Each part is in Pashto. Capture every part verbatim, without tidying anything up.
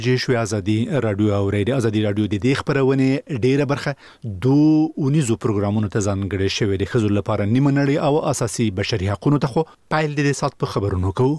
جیشوی ازادي رادیو اوري د ازادي رادیو د دې خبرونه ډیره برخه دوه اونیزو پروګرامونو ته ځانګړي شوی د خزو لپاره نیمه نړۍ او اساسي بشري حقوقو ته خو پایل د سات په خبرونو کوو.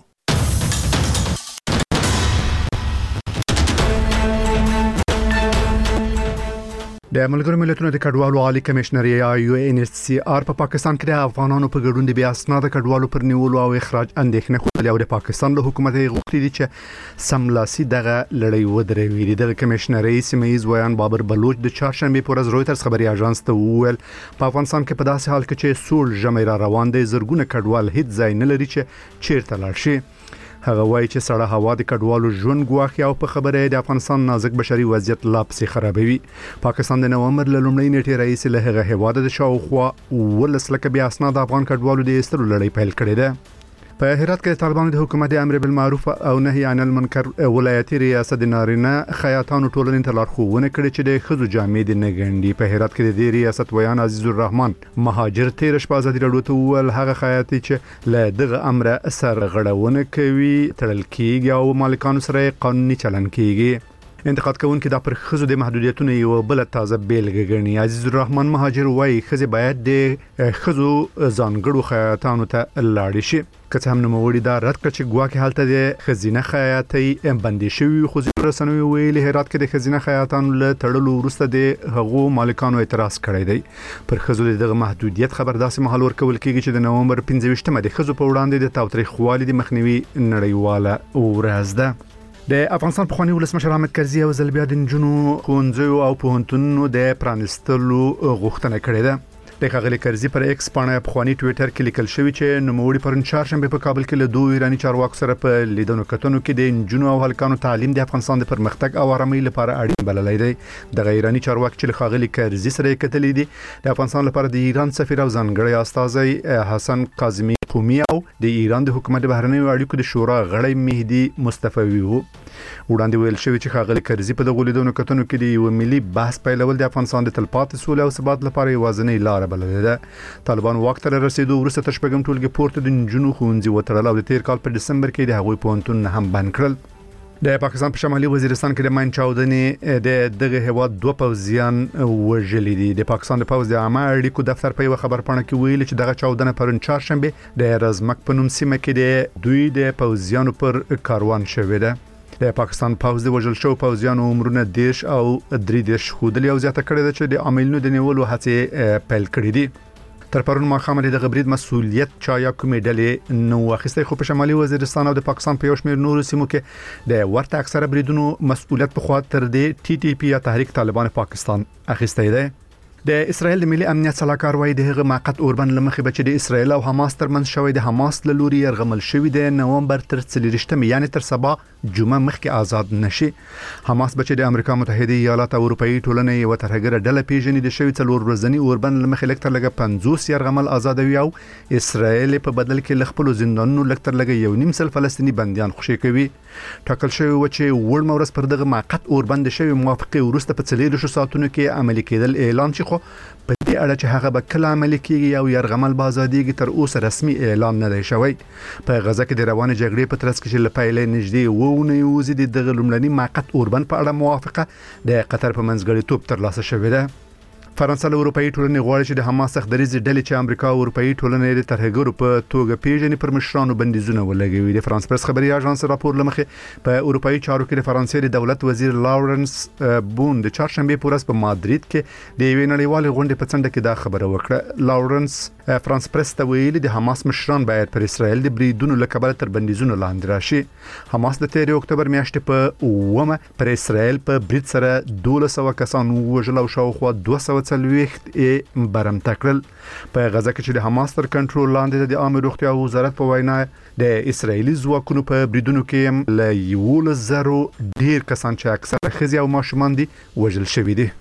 د ملګرو ملتونو د کډوالو عالی کمشنر یا یو ان ایچ سی آر په پاکستان کې د افغانانو په ګډون د بیا اسناد کډوالو پر نیولو او اخراج اندېښنه خوده او د پاکستان له حکومت غوښتي دي چې سملاسي دغه لړۍ ودروي. د کمشنري سیمایز ویان بابر بلوچ د چهارشنبه پر ورځ رويټرز خبري اژانس ته وویل په افغانستان کې په داسې حال کې چې سول جمعه روان دي زرګونه کډوال هیڅ ځای نه لري چې چیرته لاړ شي. هغه وایي چې سړه هوا د کډوالو ژوند ګواخي او په خبره د افغانستان نازک بشري وضعیت لا پسې خرابوي. پاکستان د نومبر له لومړۍ نیټې رئیس له هغه هواد د شاوخوا ولس لکه بیا اسناد افغان کډوالو د استلو لړۍ پیل کړې ده. په هرات کې طالبانو د حکومت امر بالمعروف او نهي عن المنکر ولایتي ریاست د نارینه خیاطانو ټولنې ته لارښوونه کړې چې د خزو جامې د نګنډي. په هرات کې د دې ریاست ویان عزیز الرحمن مهاجر تیر شپه ازادي راډیو ته وویل هغه خیاطي چې له دغه امر اثر غړونه کوي تړل کیږي او مالکانو سره قانوني چلن کیږي. انتقاد کوونکي دا پر خزو د محدودیتونو یو بل تازه بیلګه ګڼي. عزیز الرحمن مهاجر وایي خزه باید د خزو ځانګړو خیاطانو ته لاړ شي. که څه هم نوموړي دا رد کړ چې ګواکې حالت د خزینه خیاطي بندي شوی خو رسنوي ویلي هرات کې د خزینه خیاطانو له تړلو وروسته د هغو مالکانو اعتراض کړی دی. پر خزو دغه محدودیت خبر داسې مهال ورکول کیږي چې د نومبر پنځه ویشتمه د خزو په وړاندې د تاوتریخوالي د مخنیوي نړیواله ورځ ده. د افغانستان په خواني ولسمشر حامد کرزي او زلبیا د نجونو ښوونځیو او پوهنتونونو د پرانستلو غوښتنه کړې ده. د ښاغلي کرزي پر ایکس باندې په خواني ټوئیټر کې لیکل شوی چې نوموړي پرون چهارشنبه په کابل کې له دوه ایرانی چارواکو سره په لیدنو کتنو کې د نجونو او هلکانو تعلیم د افغانستان د پرمختګ او آرامۍ لپاره اړین بللی دی. د ایرانی چارواکي چې ښاغلي کرزي سره کتلې دي د افغانستان لپاره د ایران سفیر او ځانګړی استاذ حسن قاظمي قومي او د ایران د حکومت بهرنیو اړیکو د شورا غړی مهدي مصطفی وو. وړاندې ویل شوی چې ښاغلي کرزي په دغه لیدنو کتنو کې د یو ملي بحث پیلول د افغانستان د تلپاتې سولې او ثبات لپاره یوازینۍ لار بللې ده. طالبان واک ته رسیدو وروسته تر شپږم ټولګي پورته د نجونو ښوونځي وتړل او د تیر کال په دسمبر کې د هغوی پوهنتون هم بند کړل. د پاکستان په شمالي وزیرستان کې د ماین چاودنې د دغه هواد دوه پوځیان وژلي دي. د پاکستان د پوځ د عامه اړیکو دفتر په یو خبرپاڼه کې ویلي چې دغه چاودنه پرون چهارشنبه د رزمک په نوم سیمه کې د دوی د پوځیانو پر کاروان شوې ده. د پاکستان پوځ د وژل شو پوځیانو عمرونه دیش او درې دیش خودلی او زیاته کړې ده چې د عاملینو د نیولو هڅې پیل کړې دي. تر پرون ماښام د غبرید مسؤلیت چا یا کومې ډلې نو واخیسته خو په شمالي وزیرستان او د پاکستان په یو شمېر نورو سیمو کې د ورته اکثره بریدونو مسؤلیت په خوا تر دې ټي ټي پی یا تحریک طالبان پاکستان اخیسته دی. د اسرائیل د ملي امنیت صلاحکار وایي د هغه موقت اوربن لمخې بچي د اسرائیل او حماس ترمنځ شوی د حماس له لوري يرغمل شوی د نومبر تر څلورشتمه یعنی تر سبا جمعه مخکې آزاد نشي. حماس بچي د امریکا متحده ایالات او اروپאי ټولنې یو ترهګر ډله پیژنې د شوی څلور ورځنی اوربن لمخې لکتر لګه پنځوس يرغمل آزادوي او اسرائیل په بدل کې لخپل زندانونو لکتر لګه یو نیم سل فلسطینی بنديان خوشي کوي. ټاکل شوی و چې وړ مورس پر دغه موقت اوربن د شوی موافقه ورسته په څلور ساعتونو کې عملي کېدل اعلان شي خو په دې اړه چې هغه به کله عملي کیږي او يرغمل بازادیږي تر اوسه رسمي اعلان نه دی شوی. په غزه کې د روانې جګړې په ترڅ کې چې لپایلې نږدې وونه یوزي د دغه لومړني موقت اوربن په اړه موافقه د قطر په منځګړیتوب ترلاسه شوې ده. فرانسه له اروپאי ټولنې غواړي چې د حماس څخدريز ډلې چې امریکا او اروپאי ټولنې د ترهګرو په توګه پیژنې پر مشرانو بندیزونه ولګوي. د فرانس پرس خبري اژانس راپور لمخې په اروپאי چارو کې د فرانسې د دولت وزیر لاورنس بون د چهارشنبه په ورځ په مادرید کې د یوې نړیوالې غونډې په څنډه کې دا خبره وکړه. لاورنس فرانس پرس ته ویلي د حماس مشران باید پر اسرائیل د بریدونو لکبل تر بندیزونو لاندې راشي. حماس د تیر اکتوبر میاشتې په اومه پر اسرائیل په برید سره دوه سوه کسان وژل او شاوخوا دوه سوه څلوېښت یې برم تکړل. په غزه کې چې د حماس تر کنټرول لاندې د عامه روغتیا وزارت په وینا د اسرایلی ځواکونو په بریدونو کې له یولس زرو ډیر کسان چې اکثره ښځې او ماشومان دي وژل شوي دي.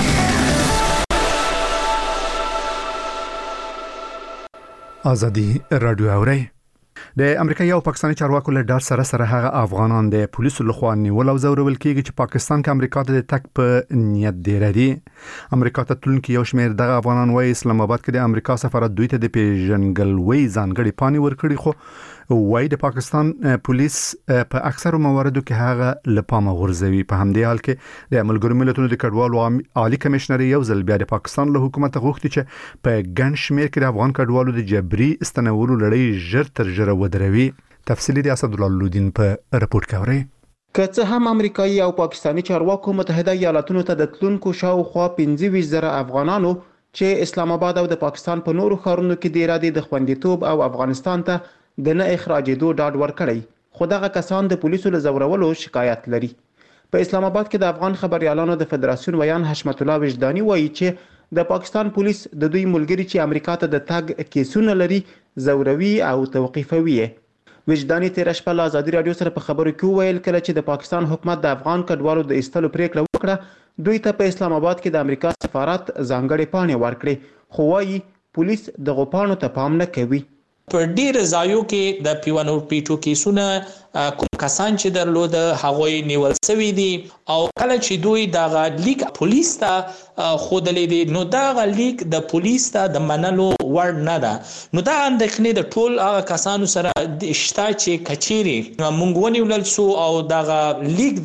ازادي رادیو اوري د امریکایي او پاکستاني چارواکو له ډار سره سره هغه افغانان د پولیسو لخوا نیول او ځورول کیږي چې پاکستان کې امریکا ته د تک په نیت دی ردي. امریکا ته تلونکي یو شمېر دغه افغانان وايي اسلام آباد کې د امریکا سفارت دوی ته د پیژنګلوي ځانګړي پانی ورکړي خو وایي د پاکستان پولیس په اکثر مواردو کې هغه لپاره غورځوي. په همدې حال کې د ملګرو ملتونو د کډوالو عالی کمشنر یو ځل بیا د پاکستان له حکومت غوښتي چې په ګڼ شمېر کې د افغان کډوالو د جبري استنولو لړۍ ژر تر ژره ودروي. تفصیلی د اسد الله لودین په رپورټ کې اوري. که څه هم امریکایي او پاکستانی چارواکو متحده ایالاتونو ته د تلونکو شاوخوا پنځه ویشت زره افغانانو چې اسلام آباد او د پاکستان په نورو ښارونو کې د ارادې د خوندیتوب او افغانستان ته د نه اخراجېدو ډاډ ورکړی، خو دغه کسان د پولیسو له ځورولو شکایت لري. په اسلام آباد کې د افغان خبريالانو د فدراسیون ویان حشمت الله وجداني وایي چې د پاکستان پولیس د دوی ملګري چې امریکا ته د تګ کیسونه لري زوروي او توقیفوي. وجداني تیر شپه له ازادي رادیو سره په خبرو کې ویل کله چې د پاکستان حکومت د افغان کډوالو د ایستلو پریکړه وکړه دوی ته په اسلام آباد کې د امریکا سفارت ځانګړې پاڼې ورکړې، خو وايي پولیس دغه پاڼو ته پام نه کوي. په ډیر ځایو کې د پیوانو پیټو کیسونه کوم کسان چې درلود هغوی نیول شوی دي او کله چې دوی دغه لیک پولیس ته خودلې دي نو دغه لیک د پولیس ته د منلو وړ نه ده. نو دا اندېښنې د ټول هغه کسانو سره شته چې کچيري مونږ ونیول سو او دغه لیک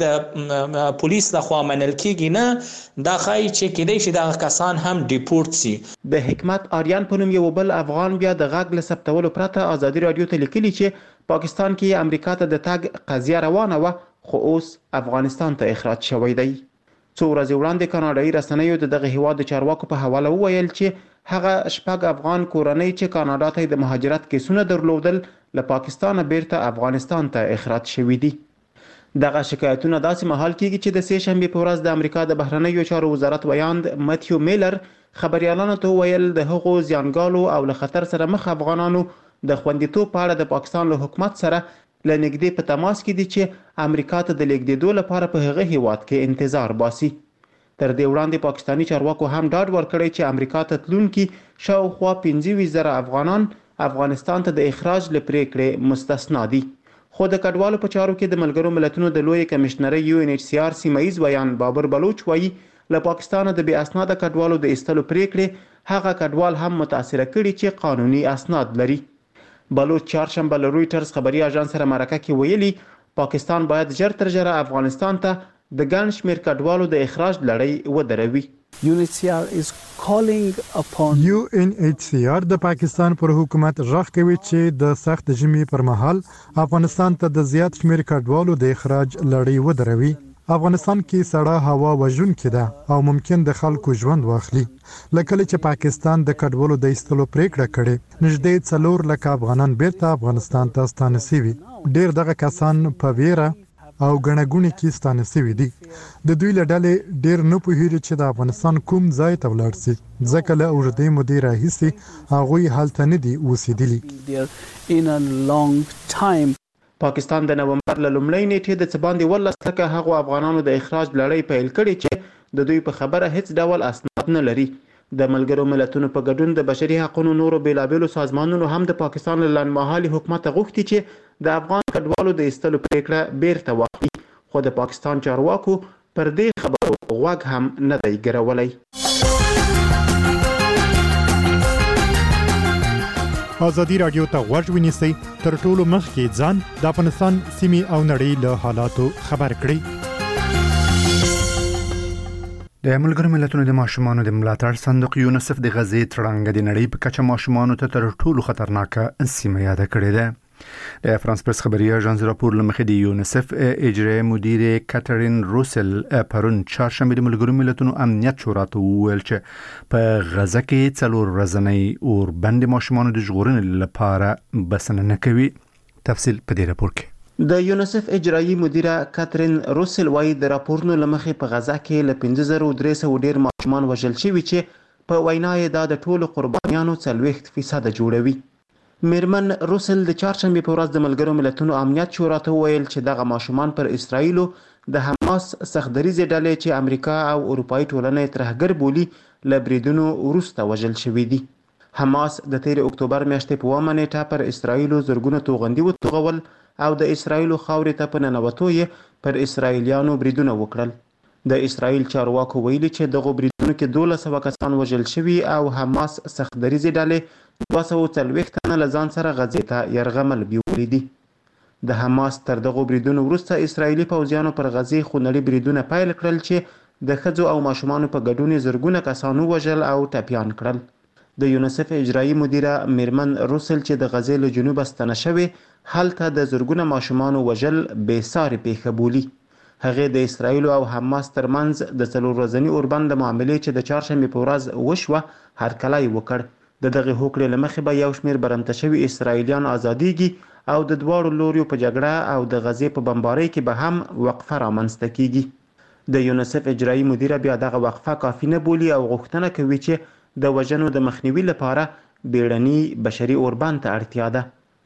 د پولیس لخوا منل کیږي نه دا خای چې کېدای شي دغه کسان هم ډیپورت سي. د حکمت آریان په نوم یو بل افغان بیا د غږ له ثبتولو پرته ازادي رادیو ته لیکلي چې پاکستان کې امریکا ته د تګ قضیه روانه و، خو اوس افغانستان ته اخراج شوی دی. څو ورځې وړاندې کاناډایي رسنیو د دغه هیواد د چارواکو په حواله وویل چې هغه شپږ افغان کورنۍ چې کاناډا ته د مهاجرت کیسونه درلودل له پاکستان بیرته افغانستان ته اخراج شوي دي. دغه شکایتونه داسې مهال کیږي چې د سه شنبې په ورځ د امریکا د بهرنیو چارو وزارت ویاند متیو میلر خبريالانو ته ویل د هغو زیانګالو او له خطر سره مخ افغانانو د خوندیتوب په اړه د پاکستان له حکومت سره له نږدې په تماس کې دي چې امریکا ته د لیږدېدو لپاره په هغه هیواد کې انتظار باسي. تر دې وړاندې پاکستانی چارواکو هم ډاډ ورکړی چې امریکا ته تلونکي شاوخوا پنځه ویشت زره افغانان افغانستان ته د اخراج له پریکړې مستثنا دي. خو د کډوالو په چارو کې د ملګرو ملتونو د لوی کمشنرۍ یو ان ایچ سی آر سیمایي ویان بابر بلوچ وایي له پاکستان د بې اسناده کډوالو د ایستلو پریکړې هغه کډوال هم متاثره کړي چې قانوني اسناد لري. بلوچ چهارشنبه له رویټرز خبري اژانس سره مرکه کې ویلي پاکستان باید ژر تر ژره افغانستان ته د ګڼ شمېر کډوالو د اخراج لړۍ ودروي. یو ان ایچ سی آر د پاکستان پر حکومت غږ کوي چې د سخت ژمي پر مهال افغانستان ته د زیات شمېر کډوالو د اخراج لړۍ ودروي. افغانستان کې سړه هوا وژونکې ده او ممکن د خلکو ژوند واخلي. لکه چې پاکستان د کډوالو د ایستلو پریکړه کړې نږدې څلور لکه افغانان بیرته افغانستان ته ستانه شوي. ډېر دغه کسان په ویره او ګڼهګوڼې کې ستانه شوي دي. د دوی له ډلې ډېر نه پوهېږي چې د افغانستان کوم ځای ته ولاړ شي ځکه له اوږدې مودې راهیسې هغوی هلته نه دي اوسېدلي. پاکستان د نومبر له لومړۍ نیټې د څه باندې ولس لکه هغو افغانانو د اخراج لړۍ پیل کړې چې د دوی په خبره هیڅ ډول اسناد نه لري. د ملګرو ملتونو په ګډون د بشري حقوقو نورو بیلابیلو سازمانونو هم د پاکستان له لنډمهالي حکومت غوښتي چې د افغان کډوالو د ایستلو پریکړه بیرته واخلي، خو د پاکستان چارواکو پر دې خبرو غوږ هم نه دی ګرولی. ازادي رادیو ته غوږ ونیسئ تر ټولو مخکې ځان د افغانستان سیمې او نړۍ له حالاتو خبر کړئ. د ملګرو ملتونو د ماشومانو د ملاتړ صندوق یونیسف د غزې تړانګه د نړۍ په کچه ماشومانو ته تر ټولو خطرناکه سیمه یاد کړې ده. د فرانس پرس خبري اژانس راپور لمخې د یونیسف اجرایي مدیر کاترین روسل پرون چهارشنبه د ملګرو ملتونو امنیت شورا ته وویل چې په غزه کې څلور ورځنۍ اوربند ماشومانو د ژغورنې لپاره بسنه نه کوي. تفصیل په دې راپور کې. د یونیسف اجرایي مدیره کاترین روسل وايي د راپورونو لمخې په غزه کې له پنځه زره درې سوه ډیر ماشومان وژل شوي چې په وینا یې دا د ټولو قربانیانو څلوېښت فیصده جوړوي. میرمن روسل د چهارشنبې په ورځ د ملګرو ملتونو امنیت شورا ته وویل چې دغه ماشومان پر اسرائیلو د حماس سختدریزې ډلې چې امریکا او اروپایي ټولنه یې ترهګر بولي له بریدونو وروسته وژل شوي دي. حماس د تیر اکتوبر میاشتې په اومه نیټه پر اسرائیلو زرګونه توغندي وتوغول او د اسرائیلو خاورې ته په ننوتو یې پر اسرائیلیانو بریدونه وکړل. د اسرائیل چارواکو ویلي چې دغه بریدونو کې دولس سوه کسان وژل شوي او حماس سختدریزې ډلې دوه سوه څلوېښت تنه له ځان سره غزې ته یرغمل بیول. پورې دي. د حماس تر دغو بریدونو وروسته اسرایلي پوځیانو پر غزې خونړي بریدونه پیل کړل چې د ښځو او ماشومانو په ګډون زرګونه کسان ووژل او ټپیان کړل. د یونیسف اجرایي مدیره میرمن روسل چې د غزې له جنوبه ستنه شوې هلته د زرګونه ماشومانو وژل بېسارې پیښه بولي. هغې د اسرایل او حماس ترمنځ د څلور ورځني اوربند د معاملې چې د چهارشنبې په ورځ وشوه هرکلی وکړ. د دغې هوکړې له مخې به یو شمېر برمته شوي اسرایلیان ازادیږي او د دواړو لوریو په جګړه او د غزې په بمبارۍ کې به هم وقفه رامنځته کیږي. د یونیسف اجرایي مدیره بیا دغه وقفه کافي نه بولي او غوښتنه کوي چې د وژنو د مخنیوي لپاره بیړني بشري اوربند ته اړتیا ده.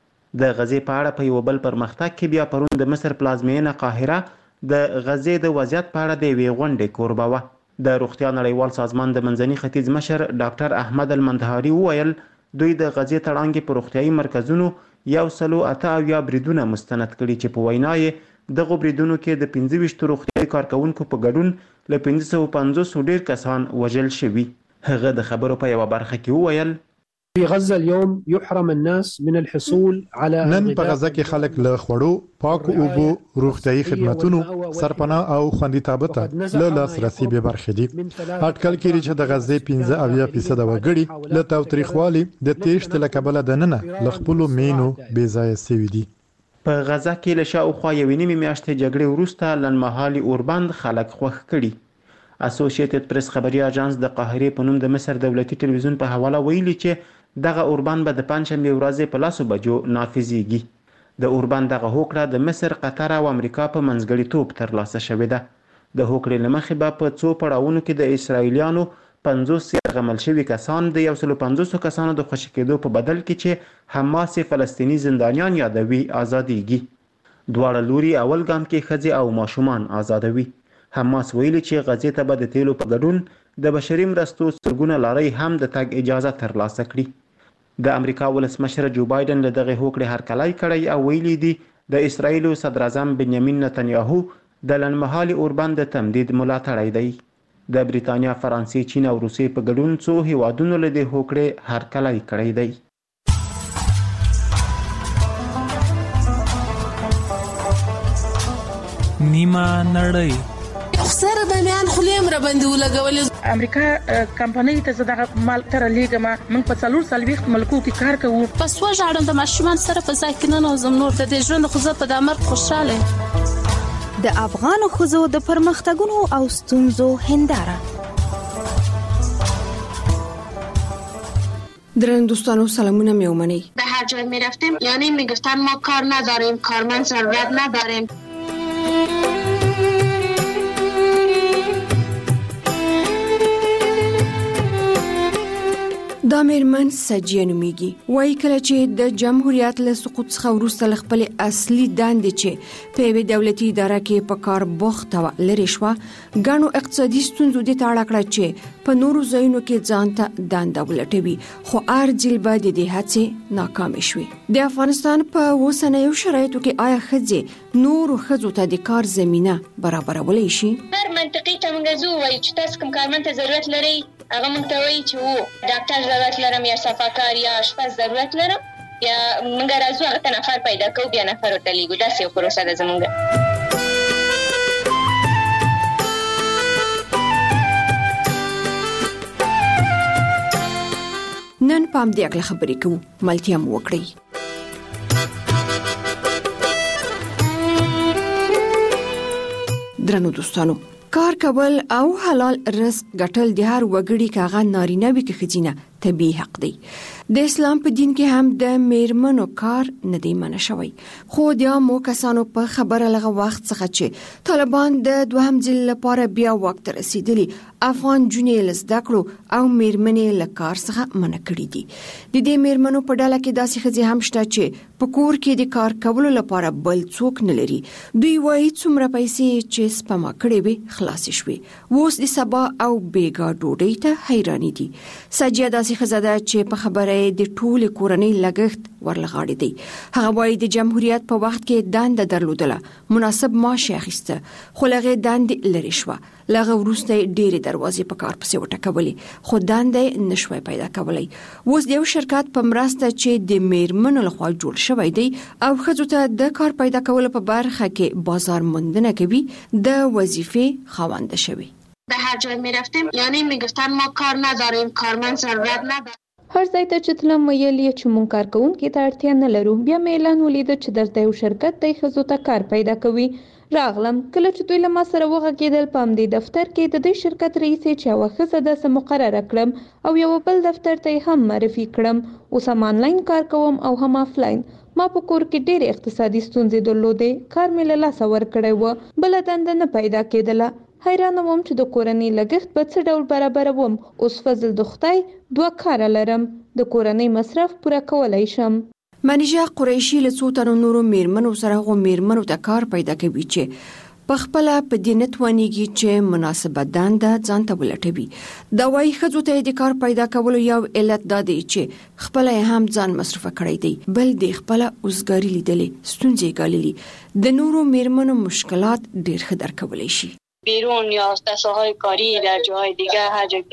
د غزې په اړه په یو بل پرمختګ کې بیا پرون د مصر پلازمینه قاهره د غزې د وضعیت په اړه د یوې غونډې کوربه وه. د روغتیا نړیوال سازمان د منځني ختیځ مشر ډاکټر احمد المندهاري وویل دوی د غزې تړانګې په روغتیایي مرکزونو یو سلو اته اویا بریدونه مستند کړي چې په وینا یې دغو بریدونو کې د پنځه ویشتو روغتیایي کارکوونکو په ګډون له پنځه سوه پنځوسو ډیر کسان وژل شوي. هغه د خبرو په یوه برخه کې وویل في غزة اليوم يحرم الناس من الحصول على نن په غزه کې خلک له خوړو، پاکو اوبو، روغتیایي خدماتونو، سرپناه او خوندیتابه ته له لاسرسي بې برخې دي. اټکل کېږي چې د غزې پنځه اویا فیصده وګړي له تاوتریخوالي د تیښتې له کبله دننه له خپلو مینو بې ځایه سوي دي. په غزه کې له شاوخوا یوې نیمې میاشتې جګړې وروسته لنډمهالي اوربند خلک خوښ کړي. اسوسییټډ پریس خبري اژانس د قاهرې په نوم د مصر دولتي تلویزیون په حواله ویلي چې دغه اوربند به د پنجشنبې ورځې په لسو بجو نافذیږي. د اوربند دغه هوکړه د مصر، قطر او امریکا په منځګړیتوب ترلاسه شوې ده. د هوکړې له مخې به په څو پړاوونو کې د اسرایلیانو پنځوس یرغمل شوي کسان د یو سلو پنځوسو کسانو د خوشي کېدو په بدل کې چې حماس فلسطیني زندانیان یادوي ازادیږي. دواړه لوري اول ګام کې ښځې او ماشومان ازادوي. حماس ویلي چې غزې ته به د تیلو په ګډون د بشري مرستو سلګونه لارۍ هم د تګ اجازه ترلاسه کړي. د امریکا ولسمشر جو بایدن له دغې هوکړې هرکلی کړی او ویلي دي د اسرایلو صدر اعظم بنیامین نتنیاهو د لنډمهالي اوربند د تمدید ملاتړی دی. د بریتانیا، فرانسې، چین او روسیې په ګډون څو هیوادونو له دې هوکړې هرکلی کړی دی. نیمه نړۍ سره د میان خلیم را باندې ولګولې. امریکا کمپنۍ ته زړه مال تر لیګما موږ په څلور سلويخت ملکو کې کار کوو. پس وژاړم د ماشومان سره په ځای کې نه نوزم نور د دې ژوند خو زه په دامر خوشاله. د افغان خزو د پرمختګونو او ستونزو هنداره. درنو دوستانو سلامونه میومنی. به هر جای میرفتیم یعنی میگفتن ما کار نداریم، کارمند ضرورت نداریم. دا میرمن سجیه نومیږي. وایي کله چې د جمهوریت له سقوط څخه وروسته له خپلې اصلي دندې چې په یوې دولتي اداره کې په کار بوخته وه لرې شوه، ګڼو اقتصادي ستونزو دې ته اړه کړه چې په نورو ځایونو کې ځان ته دنده ولټوي، خو ارجل به د دې هڅې ناکامې شوې. د افغانستان په اوسنیو شرایطو کې آیا ښځې نورو ښځو ته د کار زمینه برابرولی شي؟ هر منطقي ته موږ ځو وایي چې تاسو کوم کارمند ته ضرورت لرئ، هغه موږ ته وایي چې و ډاکټر ضرورت لرم یا صفاکار یا اشپز ضرورت لرم، یا موږ راځو هغه ته نفر پیدا کوو بیا نفر ورته لیږو. داسې یو پروسه ده زموږ. نن په همدې اړه خبرې کوو، ملتیا مو وکړئ. درنو دوستانو، کار کول او حلال رزق ګټل د هر وګړي کاغه نارینه وي که ښځینه طبیعي حق دی. د اسلام په دین کې هم د میرمنو کار نه دی منع شوی، خو د عامو کسانو په خبره لغه وخت څخه چې طالبان د دوهم ځل لپاره بیا واک ته رسیدلی افغان جونې له زده کړو او میرمنې له کار څخه منع کړي دي. د دې میرمنو په ډله کې داسې ښځې هم شته چې په کور کې د کار کولو لپاره بل څوک نه لري. دوی وایي څومره پیسې چې سپما کړې وي خلاصې شوې، اوس د سبا او بیګا ډوډۍ ته حیرانې دي. سجیه داسې ښځه ده چې په خبره د ټولې کورنۍ لګښت ورلغاړي دی. هغه وایي د جمهوریت په وخت کې دنده درلودله، مناسب معاش یې اخیسته، خو له هغې دندې لرې شوه. له هغه وروسته یې ډېرې دروازې په کار پسې وټکولې، خو دنده یې نشوی پیدا کولی. اوس د یو شرکت په مرسته چې د میرمنو لخوا جوړ شوی دی او ښځو ته د کار پیدا کولو په برخه کې بازار موندنه کوي د وظیفې خاونده شوی. به هر جای می رفتیم یعنی می گفتن ما کار نداریم، کارمند ضرورت نداره. هر ځای ته چې تلم ویل یې چې مونږ کارکوونکي ته اړتیا نه لرو. بیا مې اعلان ولیده چې دلته یو شرکت دی ښځو ته کار پیدا کوي. راغلم کله چې دوی له ما سره وغږېدل په همدې دفتر کې د دې شرکت رئیسې چې یوه ښځه داسې مقرره کړم او یو بل دفتر ته یې هم معرفي کړم. اوس هم آنلاین کار کوم او هم آفلاین. ما په کور کې ډېرې اقتصادي ستونزې درلودې. کار مې له لاسه ورکړی و، بله دنده نه پیدا کېدله. حیرانه وم چې د کورنۍ لګښت به څه ډول برابروم. اوس فضل د خدای دوه کاره لرم، د کورنۍ مصرف پوره کولی شم. منیژه قریشي له څو تنو نورو میرمنو سره هغو میرمنو ته کار پیدا کوي چې په خپله په دې نه توانیږي چې مناسبه دنده ځان ته ولټوي. دا وایي ښځو ته د کار پیدا کولو یو علت دا دی چې خپله یې هم ځان مصرفه کړی دی، بل د خپله اوزګاري لیدلې، ستونزې ګاللي. د نورو میرمنو مشکلات ډېر ښه درک کولی شي. بیرون یا دسته های کاری در جاهای دیگه هر جا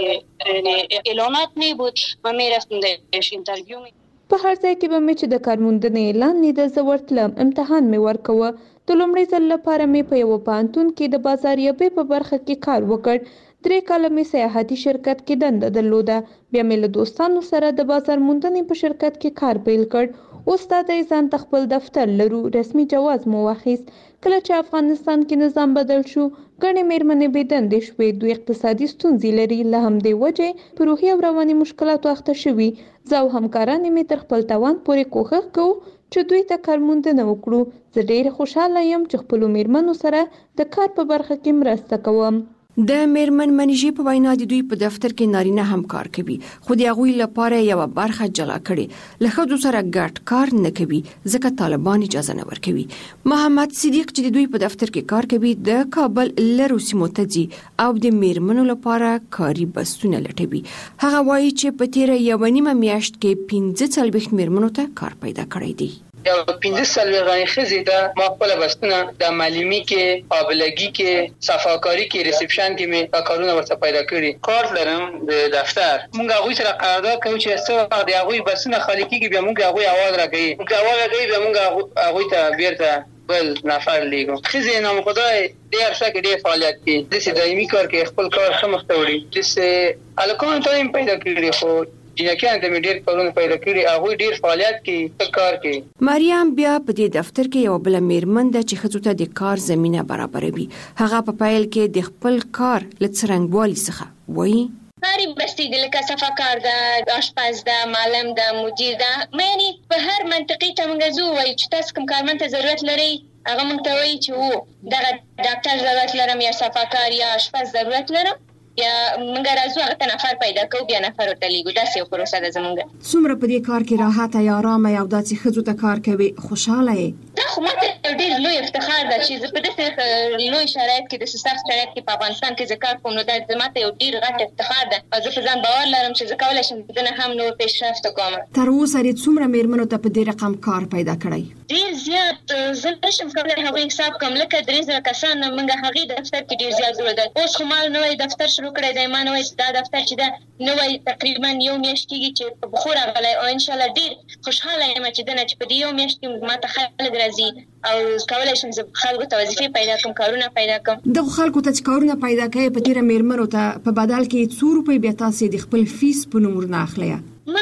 که اعلانات می بود ما می رفتیم درش اینترویو می په هر ځای کې به مې چې د کارموندنې اعلان لیده زه ورتلم. امتحان مې ورکوه. د لومړي ځل لپاره مې په یوه پوهنتون کې د بازاریابۍ په برخه کې کار وکړ. درې کاله مې سیاحتي شرکت کې دنده درلوده. بیا مې له دوستانو سره د بازار موندنې په شرکت کې کار پیل کړ. اوس دا دی ځان ته خپل دفتر لرو. رسمي جواز مو واخیست. کله چې افغانستان کې نظام بدل شو ګڼې میرمنې بې دندې شوې. دوی اقتصادي ستونزې لري. له همدې وجې په روحي او رواني مشکلاتو اخته شوي. زه او همکارانې مې تر خپل توان پورې کوښښ کوو چې دوی ته کارموندنه وکړو. زه ډېره خوشحاله یم چې خپلو میرمنو سره د کار په برخه کې مرسته کوم. د میرمن منیژې په وینا د دوی په دفتر کې نارینه هم کار کوي، خو د هغوی لپاره یوه برخه جلا کړي. له ښځو سره ګډ کار نه کوي ځکه طالبان اجازه نه ورکوي. محمد صدیق چې د دوی په دفتر کې کار کوي د کابل لرو سیمو ته ځي او د میرمنو لپاره کاري بستونه لټوي. هغه وایي چې په تیره یوه نیمه میاشت کې پنځه څلوېښت میرمنو ته کار پیدا کړی دی. یو پنځه څلوېښت غني ښځې ته ما خپله بستونه د معلمي کې، قابلګي کې، صفاکاري کې، ریسپشن کې مې کارونه ورته پیدا کړي. کارت لرم د دفتر. موږ هغوی سره قرارداد کوو چې څه وخت د هغوی بستونه خالي کېږي بیا موږ هغوی اواز راکوي. موږ اواز راکوي بیا موږ هغوی ته بیرته بل نفر لیږو. ښځې نامخدای دې عرصه کې ډېر فعالیت کوي. داسې دایمي کار کوي، خپل کار ښه مخته وړي. داسې هلکانو ته یې پیدا کړي خو جنکیانو ته مې ډېر کارونه پیدا کړي. هغوی ډېر فعالیت کوي، ښه کار کوي. مریم بیا په دې دفتر کې یوه بله میرمن ده چې ښځو ته د کار زمینه برابروي. هغه په پیل کې د خپل کار له څرنګوالي څخه وایي کاری بستی دی لکه صفاکار ده، آشپز ده، معلم ده، مدیر ده. یعنی په هر منطقې ته موږ ځو وایي چې تاسو کوم کارمند ته ضرورت لرئ هغه موږ ته وایي چې و دغه ډاکټر ضرورت لرم یا صفاکار یا آشپز ضرورت لرم یا موږ راځو هغه ته نفر پیدا کوو بیا نفر ورته لیږو. داسې یو پروسه ده زموږ. څومره په دې کار کې راحته یا ارامه یا داسې ښځو ته کار کوي خوشحاله یې؟ دا خو ماته ډېر لوی افتخار ده چې زه په داسې لوی شرایط کې داسې سخت شرایط کې په افغانستان کې زه کار کوم. نو دا ماته یو ډېر غټ افتخار ده او زه په ځان باور لرم چې زه کولی شم د نه هم نور پیشرفت وکړم. تر اوسه دې څومره میرمنو ته په دې رقم کار پیدا کړی؟ ډېر زیات. زه نشم کولی هغوی حساب کړم. لکه درې زره کسان موږ هغې دفتر کې ډېر زیات جوړېدل. اوس خو ما نوی دفتر شروع کړی دی. ما نوی دا دفتر چې ده نوی تقریبا یو میاشت کېږي چې په بخور راغلی او انشاءالله ډېر خوشحاله یم چې دنه چې په دې یو میاشت کې ما ته خلک راځي او کولی شم زه خلکو ته وظیفې پیدا کړم، کارونه پیدا کړم. دغو خلکو ته چې کارونه پیدا کوي په تېره میرمنو ته په بدل کې څو روپۍ بیا تاسې د خپل فیس په نوم ورنه اخلی؟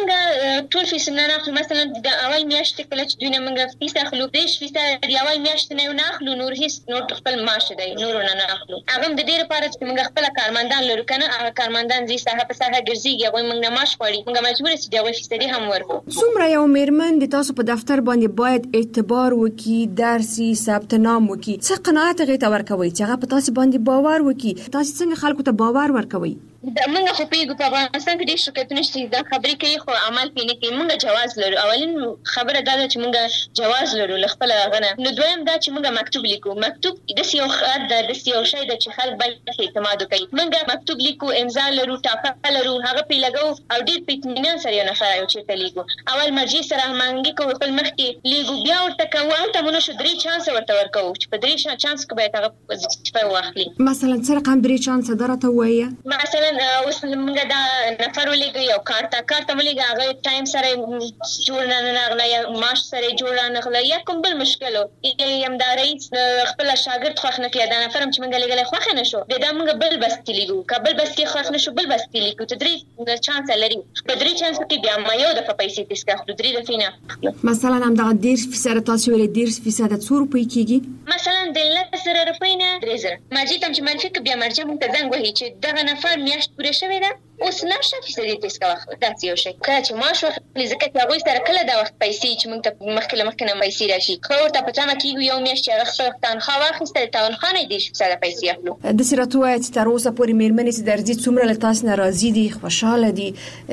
موږ ټول فیس نه اخلو. مثلا د اول میاشتې کله چې دوی نه موږ فیس اخلو دېرش فیصده د اول میاشتې نه یو نه اخلو، نور هېڅ نور خپل معاش دی نورو نه نه اخلو. هغه هم د دې لپاره چې موږ خپله کارمندان لرو که نه هغه کارمندان ځي ساحه په ساحه ګرځېږي هغوی موږ نه معاش غواړي. موږ مجبور یو چې د هغوی فیصدي هم ورکړو. څومره یو میرمن د تاسو په دفتر باندې باید اعتبار وکړي، درسي، ثبت نام وکړي؟ څه قناعت هغې ته ورکوئ چې هغه په تاسې باندې باور وکړي؟ تاسې څنګه خلکو ته باور ورکوئ؟ موږ خو پوهېږو په افغانستان کې ډېر شرکتونه شته دا خبرې کوي خو عمل پرې نه کوي. موږ جواز لرو. اولین خبره دا ده چې موږ جواز لرو له خپله هغه نه. نو دویم دا چې موږ مکتوب لیکو. مکتوب داسې یو خط ده، داسې یو شی ده چې خلک باید پرې اعتماد وکړي. موږ مکتوب لیکو، امضا لرو، ټاپه لرو، هغه پرې لګوو او ډېر په اطمینان سره یو نفر یو چېرته لیږو. اول مرجع سره هماهنګي کوو، خپل مخکې لیږو، بیا ورته کوو. هلته مو نه شو درې چانسه ورته ورکوو چې په درې چانس کې باید هغه وظیفه واخلي. مثلا څه رقم درې چانسه ده راته ووایه؟ مثلا اوس موږ دا نفر ولګي یو کارت کارت ولګي هغه ټایم سره جوړ نه نغله یا ماش سره جوړ نه نغله یا کوم بل مشکل یم دا رئیس خپل شاګرد خو نه کېدا نفر چې موږ لګل خو نه شو دا موږ بل بس لیکو کابل بس کې خو نه شو بل بس لیکو تدریس چانس لري په درې چانس کې بیا ما یو د پیسې تسکه خو درې دفینه مثلا هم دا ډیر فیصد تاسو ولې ډیر فیصد څو روپۍ کیږي مثلا د لسره روپۍ نه درې زره ماجي تم چې منفي کې بیا مرجع مونږ ته زنګ وهي چې دغه نفر میاشت پوره شوی ده اوس نشه فیصد تسکه وخت دا یو شی کله چې ماش وخت لزکه هغه سره کله دا وخت پیسې چې مونږ ته مخکله مخکنه پیسې راشي خو ورته په تمه کې یو میاشت هغه خپل تنخواه واخیسته تنخواه دې شو سره پیسې اخلو د سراتو چې تر اوسه پورې مېرمنې چې درځي څومره له تاسو ناراضي دي خوشاله دي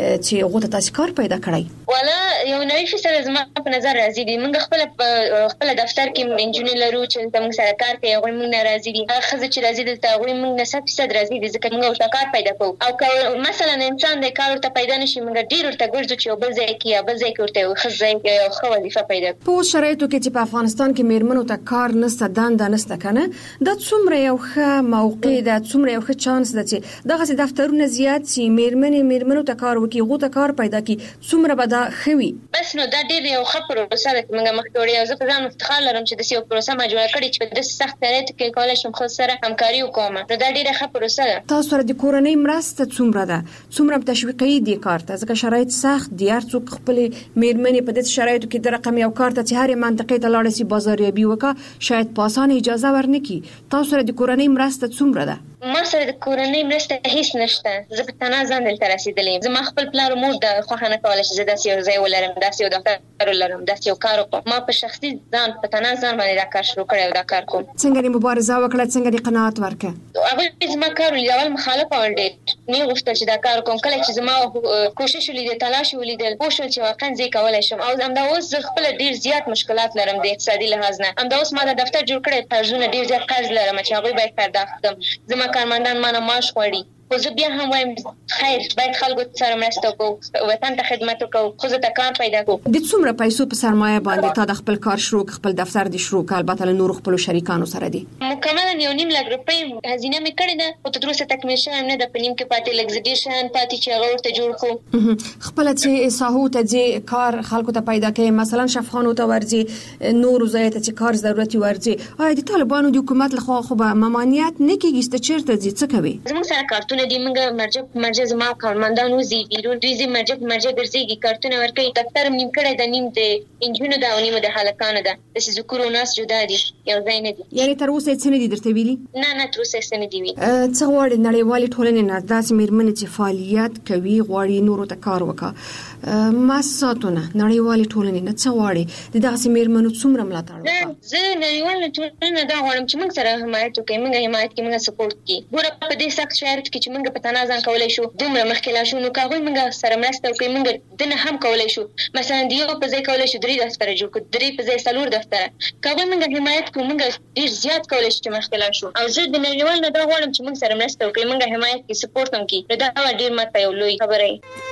چې غوته تاسو کار پیدا کړی ولا یو نوې فیصد زما په نظر راځي دي موږ خپل خپل دفتر کې انجینر لرو چې موږ سره کار کوي هغه موږ ناراضي دي هغه خزه چې راځي دلته هغه موږ نه صد فیصد راځي دي ځکه موږ ورته کار پیدا کوو او مثلا انسان د کار ورته پیدا نشي موږ ډیر ورته ګرځو چې بل ځای کې بل ځای کې ورته خزه یو خو وظیفه پیدا په شرایطو کې چې په افغانستان کې مېرمنو ته کار نشته دنده نشته کنه دا څومره یو ښه موقع ده څومره یو ښه چانس ده چې دغه دفترونه زیات سي مېرمنې مېرمنو ته کار وکړي غوته کار پیدا کړي څومره به دا خوي بس نو دا ډیر یو ښه پروسه ده موږ مخکې وړي او زه په ځان افتخار لرم چې د یو پروسه ما جوړ کړې چې په داسې سخت شرایطو کې کولای شم خپل سره همکاري وکړم نو دا ډیره ښه پروسه ده تاسو سره د کورنۍ مرسته څومره ده څومره تشویقي دي کار ته ځکه شرایط سخت دي هر څوک خپل مېرمنې په دې شرایطو کې د رقم یو کار ته چې هر منطقې ته لاړ شي بازاریابي وکړه شاید په اسانه اجازه ورنکړي تاسو سره د کورنۍ مرسته څومره ده ما سره د کورنۍ مرسته هیڅ نشته زه په تنها ځان دلته رسیدلې زما خپل پلار مور د خوښه نه کوله چې زه داسې یو ځای ولرم داسې یو دفتر ولرم داسې یو کار وکړم ما په شخصي ځان په تنها ځان باندې دا کار شروع کړی او دا کار کوم څنګه دې مبارزه وکړه څنګه دې قناعت ورکړه هغوی زما کار ولید اول مخالفه ول ډېر نه غوښتل چې دا کار کوم کله چې زما کوشش ولیدل تلاش ولیدل پوه شول چې واقعا زه کولی شم او همدا اوس زه خپل ډېر زیات مشکلات لرم د اقتصادي لحاظ نه همدا اوس ما د دفتر جوړ کړی قرضونه ډېر زیات قرض لرم چې هغوی باید پرداخت کړم زما کارمندان مانه معاش غواړي خو زه بیا هم وایم خیر باید خلکو سره مرسته وکړو وطن ته خدمت وکړو ښځو ته کار پیدا کړو د څومره پیسو په سرمایه باندې تا د خپل کار شروع خپل دفتر دې شروع کړ البته له نورو خپلو شریکانو سره دي مکملا یو نیم لک روپۍ هزینه مې کړې ده خو تر اوسه تکمیل شوی نه ده په نیم کې پاتې لګزیډیشن پاتې چې هغه ورته جوړ کړو خپل چې ساحو ته ځي کار خلکو ته پیدا کوي مثلا شفخانو ته ورځي نورو ځای ته چې کار ضرورت ورځي آیا د طالبانو د حکومت لخوا خو به ممانعت نه کیږي چې چیرته ځي څه کوي زموږ سره کارتونه دي موږ مرجع مرجع زما کارمندان وزي بیرون دوی زی مرجع مرجع ګرځيږي کارتونه ورکوي دفتر نیم کړی د نیم د انجینو دا او نیم د هلکانو دا د ذکر او ناس جدا دي یو ځای نه دي یعنی تر اوسه څه نه دي درته ویلي نه نه تر اوسه څه نه دي ویلي څه غواړي نړیوالې ټولنې نه داسې مېرمنې چې فعالیت کوي غواړي نورو ته کار وکړي مؤسساتونه نړیوالې ټولنې نه څه غواړي د داسې مېرمنو څومره ملاتړ وکړي زه نړیوالې ټولنې دا غواړم چې موږ سره حمایت وکړي موږ حمایت کې موږ سپورټ کړي ګوره په دې سخت شرایطو کې چې موږ په تنها ځان کولای شو دومره مخکې لا شو نو هغوی موږ سره مرسته وکړي موږ دنه هم کولای شو مثلا د یو په ځای کولای شو درې دفتره جوړ کړو درې په ځای څلور دفتره که هغوی موږ حمایت کړو موږ ډېر زیات کولای شو چې مخکې لا شو او زه د نړیوال نه دا غواړم چې موږ سره مرسته وکړي موږ حمایت کړي سپورټ هم کړي نو دا ډېر ماته یو لوی خبره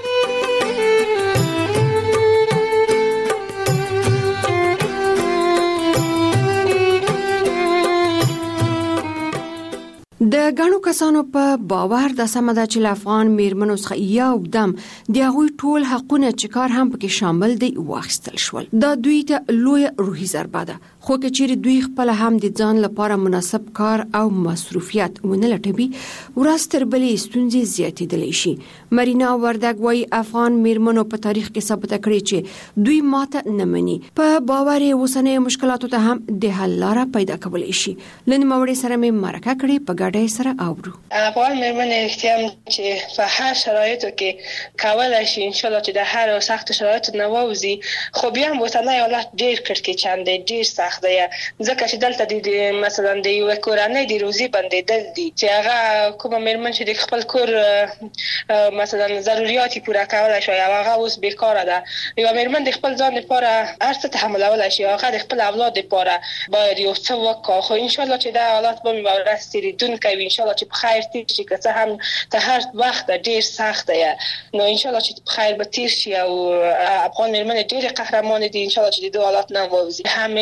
د غنو کسانو په باور د سمدا چې افغان میرمنو څخه یو دم د هغوی ټول حقونه چې کار هم پکې شامل دي واخیستل شول دا دوی ته لوی روحي ضربه ده خو که چیرې دوی خپل هم د ځان لپاره مناسب کار او مصروفیت ونه لټوي ورځ تر بلې ستونزې زیاتېدلی شي مرینا وردګ وايي افغان میرمنو په تاریخ کې ثابت کړی چې دوی ماته نه مني په باور یې اوسنۍ مشکلاتو ته هم د حل لاره پیدا کولی شي لن موړې سره مې مرکه کړې په ګډه سره اورو افغان میرمنې اختیام چې په هر شرایطو کې کولای شي ان شاء الله چې د هر سخت شرایطو نه ووځي خو بیا هم اوسنی حالت ډېر کړکېچن دی ډېر سخت دی ځکه چې دلته د مثلا د یو کورنۍ د روزي بندېدل دي چې هغه کومه میرمن چې د خپل کور مثلا ضرورت پوره کولای شي او هغه اوس بیکاره ده یو میرمن د خپل ځان لپاره هر څه تحملولای شي هغه د خپل اولاد لپاره باید یو څه وکړي خو ان شاء الله چې دا حالت به مې ورسته تیریدونکی وي ان شاء الله چې په خیر تیر شي که څه هم ته هر وخت ډېر سخت دی نو ان شاء الله چې په خیر به تیر شي او افغان میرمنې ډېرې قهرمان دي ان شاء الله چې د دې حالت نه ووځي همیشه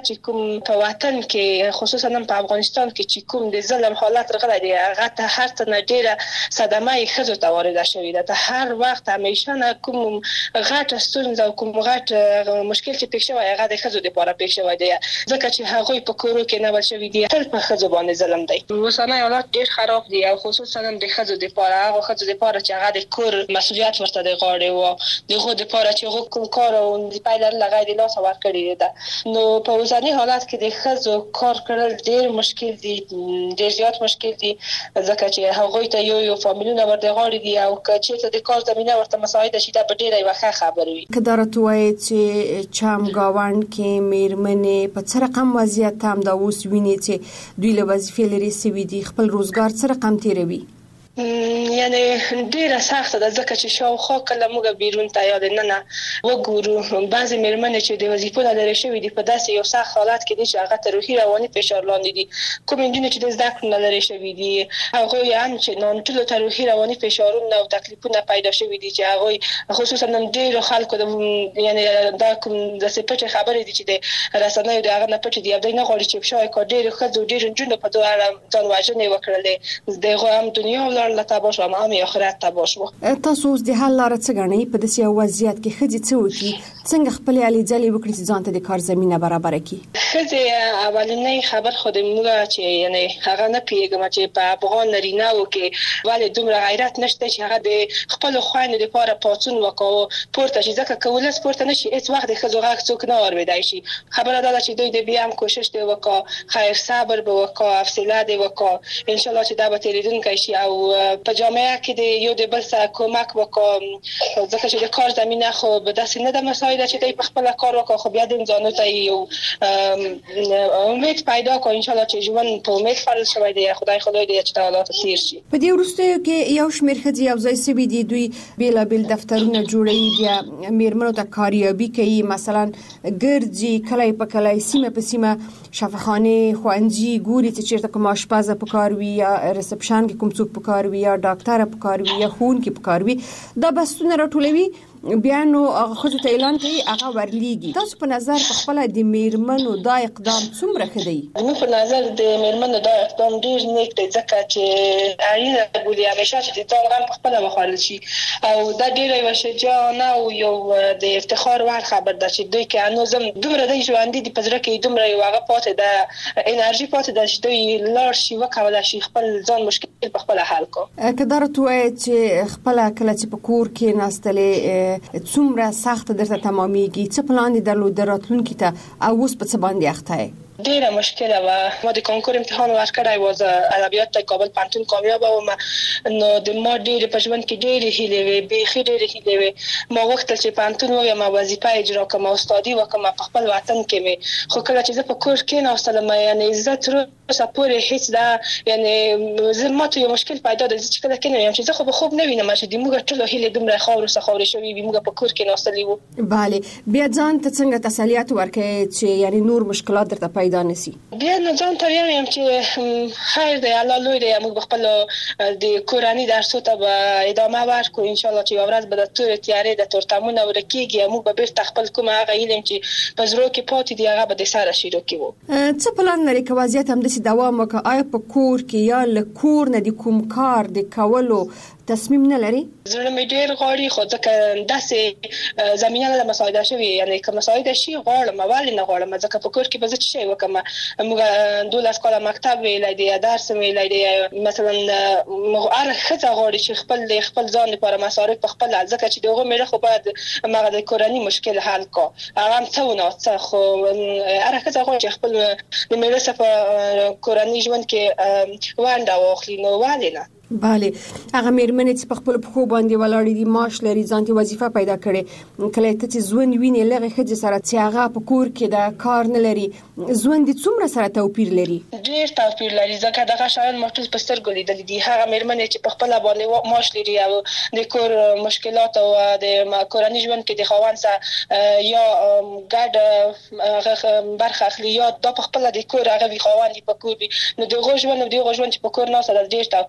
چې کوم په وطن کې خصوصا په افغانستان کې چې کوم د ظلم حالت راغلی دی هغه ته هر څه نه ډیره صدمه یې ښځو ته وارده شوې ده. ته هر وخت همیشه نه کوم غټه ستونزه او کوم غټ مشکل چې پېښ شوی هغه د ښځو لپاره پېښ شوی دی ځکه چې هغوی په کورو کې نه شوي دي تل په ښځو باندې ظلم دی. اوسنی حالات ډیر خراب دي او خصوصا د ښځو لپاره هغه ښځو لپاره چې هغه د کور مسؤلیت ورته د غاړې و دغه لپاره چې هغه کوم کار او د پایلر لغای د لاس ورکړي ده. نو په اوسنی حالت کې د ښځو کار کول ډیر مشکل دي ډیر زیات مشکل دي ځکه چې هغوی ته یو یو فامیلونه ورته غاړي دي او چې د کار زمينه ورته مساعده شي دا په ډیره وخت خبر وي. کدارت وایي چې چم گاوند کې میرمنې په څه رقم وضعیت هم دا اوس ویني چې دوی له وظیفې لري سوي دي خپل روزګار څه رقم تیروي. یعنی ډیره سخته ده ځکه چې شاوخوا کله موږ بیرون ته یاد نه نه وګورو بعضی میرمنې چې د وظیفو لري شوی دي په داسې یو سخت حالت کې دي چې هغه ته روحي رواني فشار لاندې دي. کوم انجن چې د زده کړو لري شوی دي هغه هم چې نن ټول ته روحي رواني فشارونه او تکلیفونه پیدا شوی دي چې هغه خصوصا نن ډیرو خلکو د یعنی دا کوم د سپټ خبرې دي چې د رسنیو د هغه نه پټ دي ابدای نه غواړي چې شای کو ډیر خځو ډیر جون په دوه ځان واجنې وکړلې دغه هم دنیا الله تباش و ما آخرت تباش و. تاسو اوس د حل لار څه غنئ په داسې وضعیت کې خځې څه وکړي څنګه خپل علي ځلې وکړي چې ځان ته د کار زمينه برابر کړي. خځې اولنې خبر خود موږ چې یعنی هغه نه پیګم چې په افغان نرینه و کې ولې دومره غیرت نشته چې هغه د خپل خويندو لپاره پاتون وکاو پورته چې ځکه کول سپورت نشي هیڅ وخت د خځو غاښ څوک نه اوریدای شي. خبره ده چې دوی د بیا هم کوشش دی وکا خیر صبر به وکا حوصله دی وکا ان شاء الله چې دا به تریدونکي شي او په جامعه کې د یو د بل سره کومک وکړو ځکه چې د کار زمينه خو به داسې نه د مسایده چې دوی په خپل کار وکړو خو بیا د ځانو ته یو امید پیدا کړو ان شاء الله چې ژوند په امید فرض شوی دی خدای خدای دې چې حالات تیر شي. په دې وروستیو کې یو شمېر ښځې یو ځای سوي دي دوی بیلابیل دفترونه جوړوي بیا میرمنو ته کاریابي کوي مثلا ګرځي کلی په کلی سیمه په سیمه شفاخانه خوانجی ګوري چې چیرته کوم آشپزه په کار وي یا ریسپشن کې کوم څوک په کار وي یا ډاکټر په کار وي یا خون کې په کار وي دا بسونه راټولوي بیا نو هغه خو ته اعلان کوي هغه ورليږي. تاسو په نظر په خپل د میرمنو دا اقدام څومره ښه دی؟ نو په نظر د میرمنو دا اقدام ډیر نیک دی ځکه چې اړینه بولي همیشه چې د ځان په خپل مخالل شي او دا ډیر یو شجاعانه او یو د افتخار ور خبر ده چې دوی کې انو زم دومره د ژوند دي په ځکه کې دومره یو هغه پاتې ده انرژي پاتې ده چې دوی لار شي وکولای شي خپل ځان مشکل په خپل حل کو. کدار توه چې خپل کله چې په کور کې ناستلې څومره سخت درته تمامېږي څه پلان دي درلود راتلونکي ته او اوس په څه باندې اخته ډیره مشکله و. ما د کنکور امتحان ورکړای و ز ادبیات ته کابل پانتون کامیاب وم نو د ما ډیره په ژوند کې ډیره هیلې وې به خې ډیره هیلې وې ما وختل چې پانتون وې ما وظیفه اجرا کوم او استادي وکم په خپل وطن کې مې خو کله چې زه په کور کې ناستلم یعنی عزت رو سپورې هیڅ دا یعنی زه ما ته یو مشکل پیدا ده چې کله کې نه یم چې زه خو به خوب نه وینم چې د موږ ټول هیلې دومره خاور سره خاور شوی وي موږ په کور کې ناستلی وو. bale بیا ځان ته څنګه تسلیت ورکړي چې یعنی نور مشکلات درته پیدا نسی؟ بیا نه ځان ته یم چې خیر دی الله لوی دی موږ خپل د کورانی درسو ته به ادامه ورکړو ان شاء الله چې ورځ به د تور تیارې د تورتمونه ورکیږي موږ به بیرته خپل کوم هغه علم چې په زړه کې پاتې دی هغه به د سره شروع کیو. څه پلان لري که وضعیت هم د دوام وکړي آیا په کور کې یا له کور نه د کوم کار د کولو تصمیم نه لري؟ زړه مې ډیر غواړي خو ځکه داسې زمينه له مساعده شوی یعنی که مساعده شي غواړم ولې نه غواړم ځکه په کور کې به څه شي وکم موږ دولس کاله مکتب ویلای دی درس ویلای دی مثلا هر خځه غواړي چې خپل خپل ځان لپاره مصارف په خپل ځکه چې دغه مېره خو باید مغه د کورنۍ مشکل حل کو هغه څه ونه څه خو هر خځه غواړي چې خپل د مېره سره کورنۍ ژوند کې وانډه واخلي نو ولې نه. bale هغه میرمنې چې په خپل پخو باندې ولاړې دي معاش لري ځان ته وظیفه پیدا کړي کله ته چې ژوند ویني لغه خځه سره چې هغه په کور کې دا کار نه لري ژوند څومره سره توپیر لري؟ ډیر توپیر لري ځکه دغه شایان مختص په سترګو لیدل دي هغه میرمنې چې په خپل باندې معاش لري او د کور مشکلات او د کورنۍ ژوند کې د خاوند سره یا ګډ برخه اخلي یا د په خپل د کور هغه وی خاوند په کور نو دغه ژوند او دغه ژوند چې په کور نه سره ډیر توپیر کوي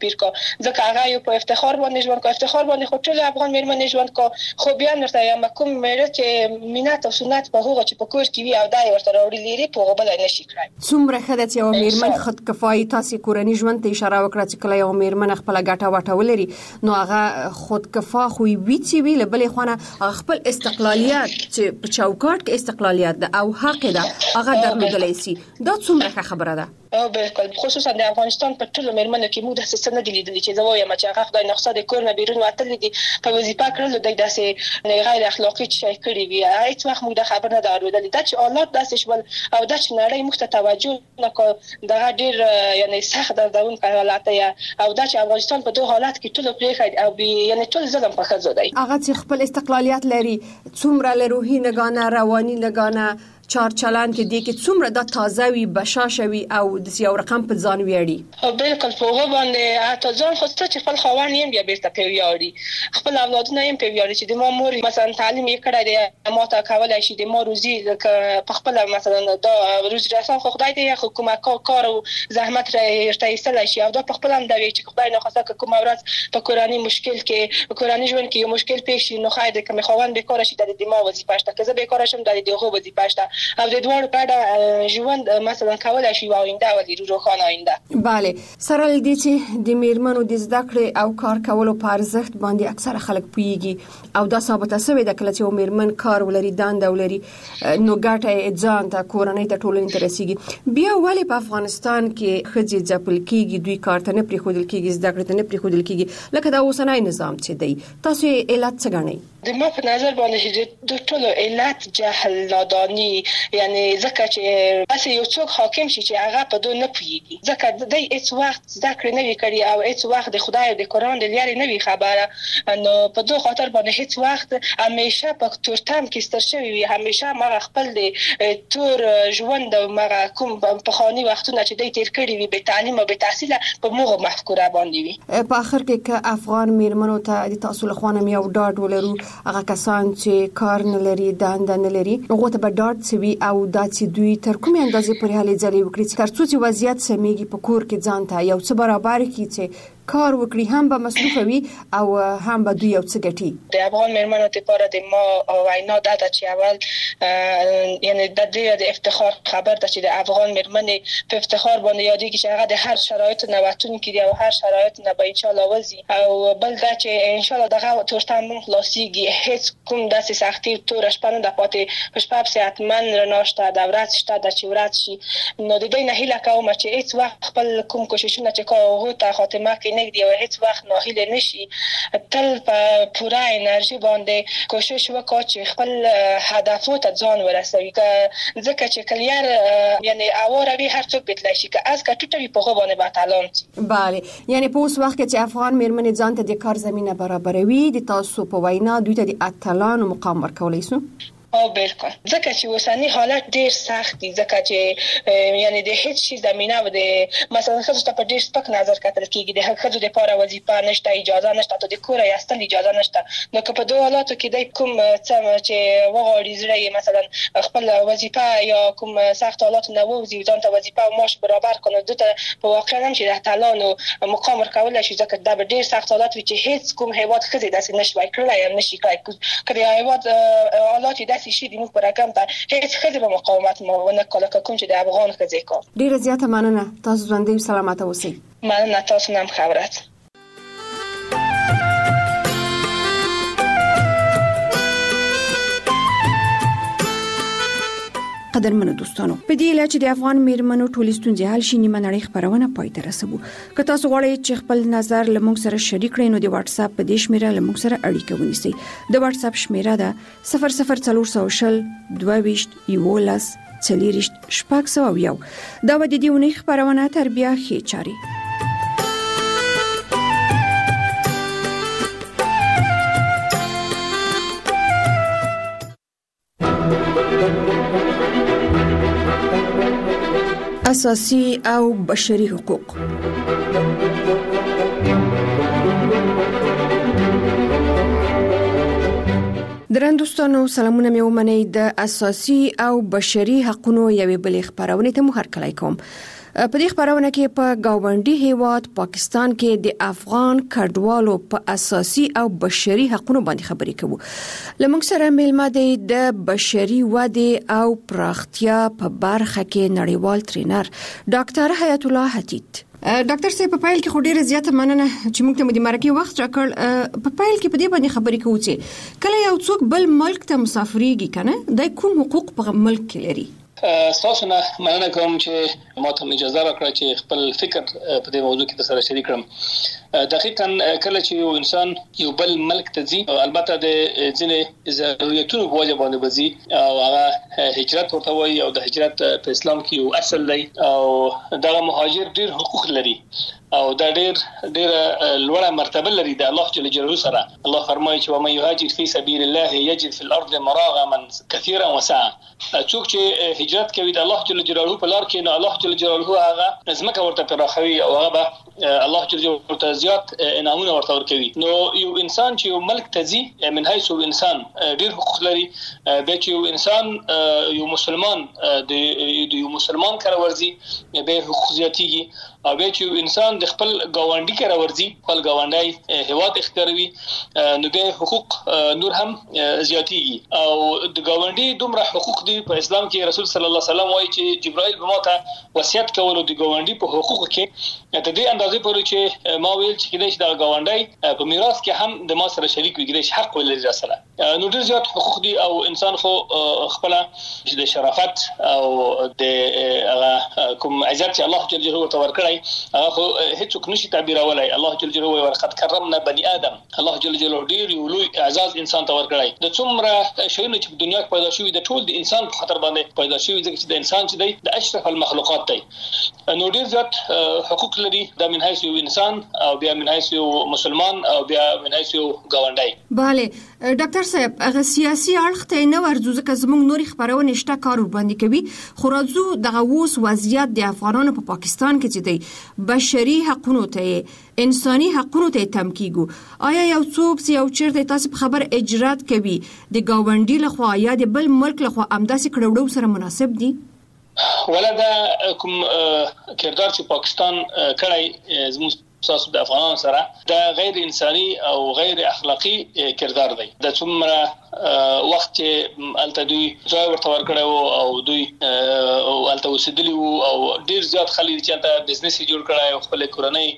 ځکه هغه یو په افتخار باندې ژوند کو افتخار باندې خو ټول افغان میرمنې ژوند کو خو بیا نرته یم کوم مېړه چې مینات او سنت په هغه چې په کور کې وي او دای ورته راوړي لري په هغه بل نه شي کړای. څومره خدای چې یو میرمن خود کفایي تاسو کورنۍ ژوند ته اشاره وکړه چې کله یو میرمن خپل ګټه وټه ولري نو هغه خود کفا خو وي چې وی له بلې خونه خپل استقلالیت چې په چوکاټ کې استقلالیت ده او حق ده هغه درلودلی سي. دا څومره خبره ده؟ او بالکل خصوصا د افغانستان په ټولو میرمنو کې موږ د څه نه دي لیدلي چې زه وایم چې هغه خدای نقصه د کور نه بیرون وتل دي په وظیفه کړل د داسې غیر اخلاقی شي کړی وي. هیڅ وخت موږ د خبر نه درلودل دا چې حالات داسې شول او دا چې نړۍ موږ ته توجه نه کوي دا ډیر یعنی سخت دردون حالات یا او دا چې افغانستان په دوه حالات کې ټول پرېخید او یعنی ټول ظلم په خځو دی. هغه چې خپل استقلالیت لري څومره له روحي نگانه رواني نگانه چار چلان کې دي کې څومره د تازه وي بشاشوي او د یو رقم په ځان ویاړي. او بالکل په هغه باندې حتی ځان خو چې خپل خوان یې بیا بیرته په ویاړي خپل اولادونه یې په ویاړي چې د ما مور مثلا تعلیم یې کړی دی ما ته کولای شي د ما روزي په خپل مثلا دا روزي رسان خو خدای دې حکومت کار او زحمت راځي ایستل شي او دا په خپل هم دا وی چې خدای نه خواسته کوم ورځ په کورانی مشکل کې په کورانی ژوند کې یو مشکل پیښ شي نو خای دې کوم خوان به کار شي د دې ما وظیفه شته که زه به کار شم د دې هغه وظیفه شته او د دوه کډه ژوند مثلا کولای شي واوینده ولې روخانه آینده. bale سره لدی چې د میرمنو د زده کړې او کار کولو په ارزښت باندې اکثره خلک پوهیږي او دا ثابته شوی د کله چې میرمن کار ولري دانده ولري نو ګټه ځان ته کورنۍ ته ټولنې ته رسیږي. بیا ولې په افغانستان کې خځې ځپل کیږي دوی کار ته نه پریښودل کیږي زده کړې ته نه پریښودل کیږي لکه دا اوسنۍ نظام چې دی تاسو علت څه ګڼئ؟ د ما په نظر باندې د ټولو علت جهل نادانی یعنی ځکه چې بس یو څوک حاکم شي چې هغه په دوه نه پوهیږي ځکه د دې هیڅ وخت زده کړې نه وی کړی او هیڅ وخت د خدای او د قران د لارې نه وی خبره نو په دوه خاطر باندې هیڅ وخت همیشه په تورتم کې ستر شوی وي همیشه ما خپل د تور ژوند او ما کوم په خاني وختونه چې د تیر کړی وي به تعلیم او به تحصیل په موغه مفکوره باندې وي. په اخر کې ک افغان میرمنو ته د تاسو له خوانم یو ډاډ ولرو هغه کسان چې کار نه لري دانده نه لري هغه ته به ډاډ سوي او دا چې دوی تر کومې اندازې پورې هلې ځلې وکړي تر څو چې وضعیت سمېږي په کور کې ځان ته یو څه برابر کړي چې کار وکړي هم به مصروف وي او هم به دوی یو څه ګټي. د افغان میرمنو لپاره د ما وینا دا ده چې اول یعنی د دې د افتخار خبر ده چې د افغان میرمنې په افتخار باندې یادېږي چې هغه د هر شرایط نه وتون کړي او هر شرایط نه به ان شاء الله وځي او بل دا چې ان شاء الله دغه تورتم خلاصيږي هیڅ کوم داسې سختي تور شپه نه د پاتې په شپه سي اتمن رناشته د ورځ شته د چې ورځ شي نو د دې نه هیله کوم چې هیڅ وخت خپل کوم کوششونه چې کوو ته خاتمه کې نګدي او هیڅ وخت ناهیله نشي تل په پوره انرژي باندې کوشش وکړي چې خپل هدفو ته ځان ورسوي ځکه چې کلیار یعنی اوروي هر څوک بتلای شي که از کټوي په غو باندې باتالون bale یعنی په اوس وخت کې چې افغان میرمنې ځان ته د کار زمينه برابروي د تاسو په وینا دوی ته د اتلانو مقام ورکولای شو؟ او بالکل ځکه چې اوسنی حالت ډیر سخت دي ځکه چې یعنی د هیڅ شي زمينه و د مثلا خصوص ته په ډیر سپک نظر کتل کیږي د خځو لپاره وظیفه نشته اجازه نشته ته د کور یاستل اجازه نشته نو که په دوه حالاتو کې د کوم څه چې وغوړي زړه مثلا خپل وظیفه یا کوم سخت حالات نه ووزي ځان ته وظیفه او معاش برابر کنه دته په واقع هم چې د تعلانو مقام ورکول شي ځکه دا به ډیر سخت حالات وي چې هیڅ کوم هیواد خځې داسې نشوي کړلای هم نشي کړای کړي هیواد حالات داسې شي د موږ پر رقم ته هیڅ خځې به مقاومت نه کوله کوم چې د افغان خځې کو. ډیره زیاته مننه تاسو ژوندۍ او سلامت اوسئ. مننه تاسو نام خبرت. قدرمنو دوستانو په دې اله چې د افغان میرمنو ټولې ستونزې حل شي نیمه نړۍ خبرونه پای ته رسوو. که تاسو غواړئ چې خپل نظر له موږ سره شریک کړئ نو د واتس اپ په دې شمیره له موږ سره اړیکه ونیسئ. د واتس اپ شمیره ده صفر صفر څلور سوه شل دوه ویشت یولس څلوېښت شپږ سوه یو. دا به د دې اونۍ خبرونه تر بیا ښې چارې. اساسي او بشري حقوق درندوستانو سلامونه مې ومنئ د اساسي او بشري حقوقو یوې بلې خبرونه ته مو هرکلی کوم. په دې خبرونه کې په گاونډي هیواد پاکستان کې د افغان کډوالو په اساسي او بشري حقوقو باندې خبرې کوو. لمونږ سره میلمه د بشري وده او پراختیا په برخه کې نړیوال ټرینر ډاکټر حیات الله حتیت. ډاکټر صاحب په پایل کې خو ډیره زیاته مننه چې موږ ته مو د مرکه وخت راکړ. په پایل کې په دې باندې خبرې کوو چې کله یو څوک بل ملک ته مسافرېږي کنه د کوم حقوق په ملک کې لري. تاسو نه مننه کوم چې ما ته اجازه راکړه چې خپل فکر په دې موضوع کې سره شریک کړم. دقیقاً کله چې یو انسان یو بل ملک ته ځي البته د ځینې ضرورتونو په وجه باندې وځي او هغه هجرت ورته وایي او د هجرت په اسلام کې یو اصل دی او دا مهاجر ډیر حقوق لري او دا ډیر ډیر لوړه مرتبه لري د الله جل جلاله سره. الله فرمایي چې ومن يهاجر في سبيل الله يجد في الارض مراغما كثيرا وسعا. څوک چې هجرت کوي د الله جل جلاله په لار کې نو الله جل جلاله هغه ځمکه ورته پراخوي او هغه الله جل جلاله زیات انعامونه ورته ورکوي. نو یو انسان چې یو ملک ته ځي من حيث انسان ډیر حقوق لري. به چې یو انسان یو مسلمان د یو مسلمان کار ورزي به حقوق زیاتېږي او به چې انسان د خپل گاونډي کار ورزي خپل گاونډي هیواد اختیاروي نو به حقوق نور هم زیاتېږي او د گاونډي دومره حقوق دي په اسلام کې. رسول صلی الله علیه وسلم وايي چې جبرائیل به ماته وصیت کولو د گاونډي په حقوق کې ته دې اندازې پورې چې ما ویل چې کله چې د گاونډي په میراث کې هم د ما سره شریک وي کېږي حق ولري را سره. نو ډېر زیات حقوق دي او انسان خو خپل د شرافت او د کوم عزت چې الله جل جلاله ورته ورکړي هغه خو هیڅوک نشي تعبیرولای. الله جل جلاله ورقد کرمنا بني ادم. الله جل جلاله ډیر یو لوی اعزاز انسان ته ورکړي. د څومره شیونه چې په دنیا کې پیدا شوي د ټول د انسان په خاطر باندې پیدا شوي ځکه چې د انسان چې دی د اشرف المخلوقات دی. نو ډیر زیات حقوق لري د من حیث یو انسان او بیا من حیث یو مسلمان او بیا من حیث یو گاونډي. bale ډاکټر صاحب هغه سیاسي اړخ ته نه ورځو ځکه زموږ نوري خبرونه نشته کار باندې کوي. خو راځو دغه اوس وضعیت د افغانانو په پاکستان کې چې دی بشري حقوقو ته انساني حقوقو ته تم کیږي. آیا یو څوک چې یو چیرته تاسو په خبر اجرات کوي د گاونډي لخوا یا د بل ملک لخوا امداسي کړوړو سره مناسب دي؟ ولدا کوم کردار چې پاکستان کړای زموږ تاسو د افغانانو سره دا غیر انساني او غیر اخلاقی کردار دی. د څومره وخت چې الته دوی ځای ورته ورکړو او دوی او الته وسیدلی او ډیر زیات خلک چې الته بزنس جوړ کړای او خپل کورنۍ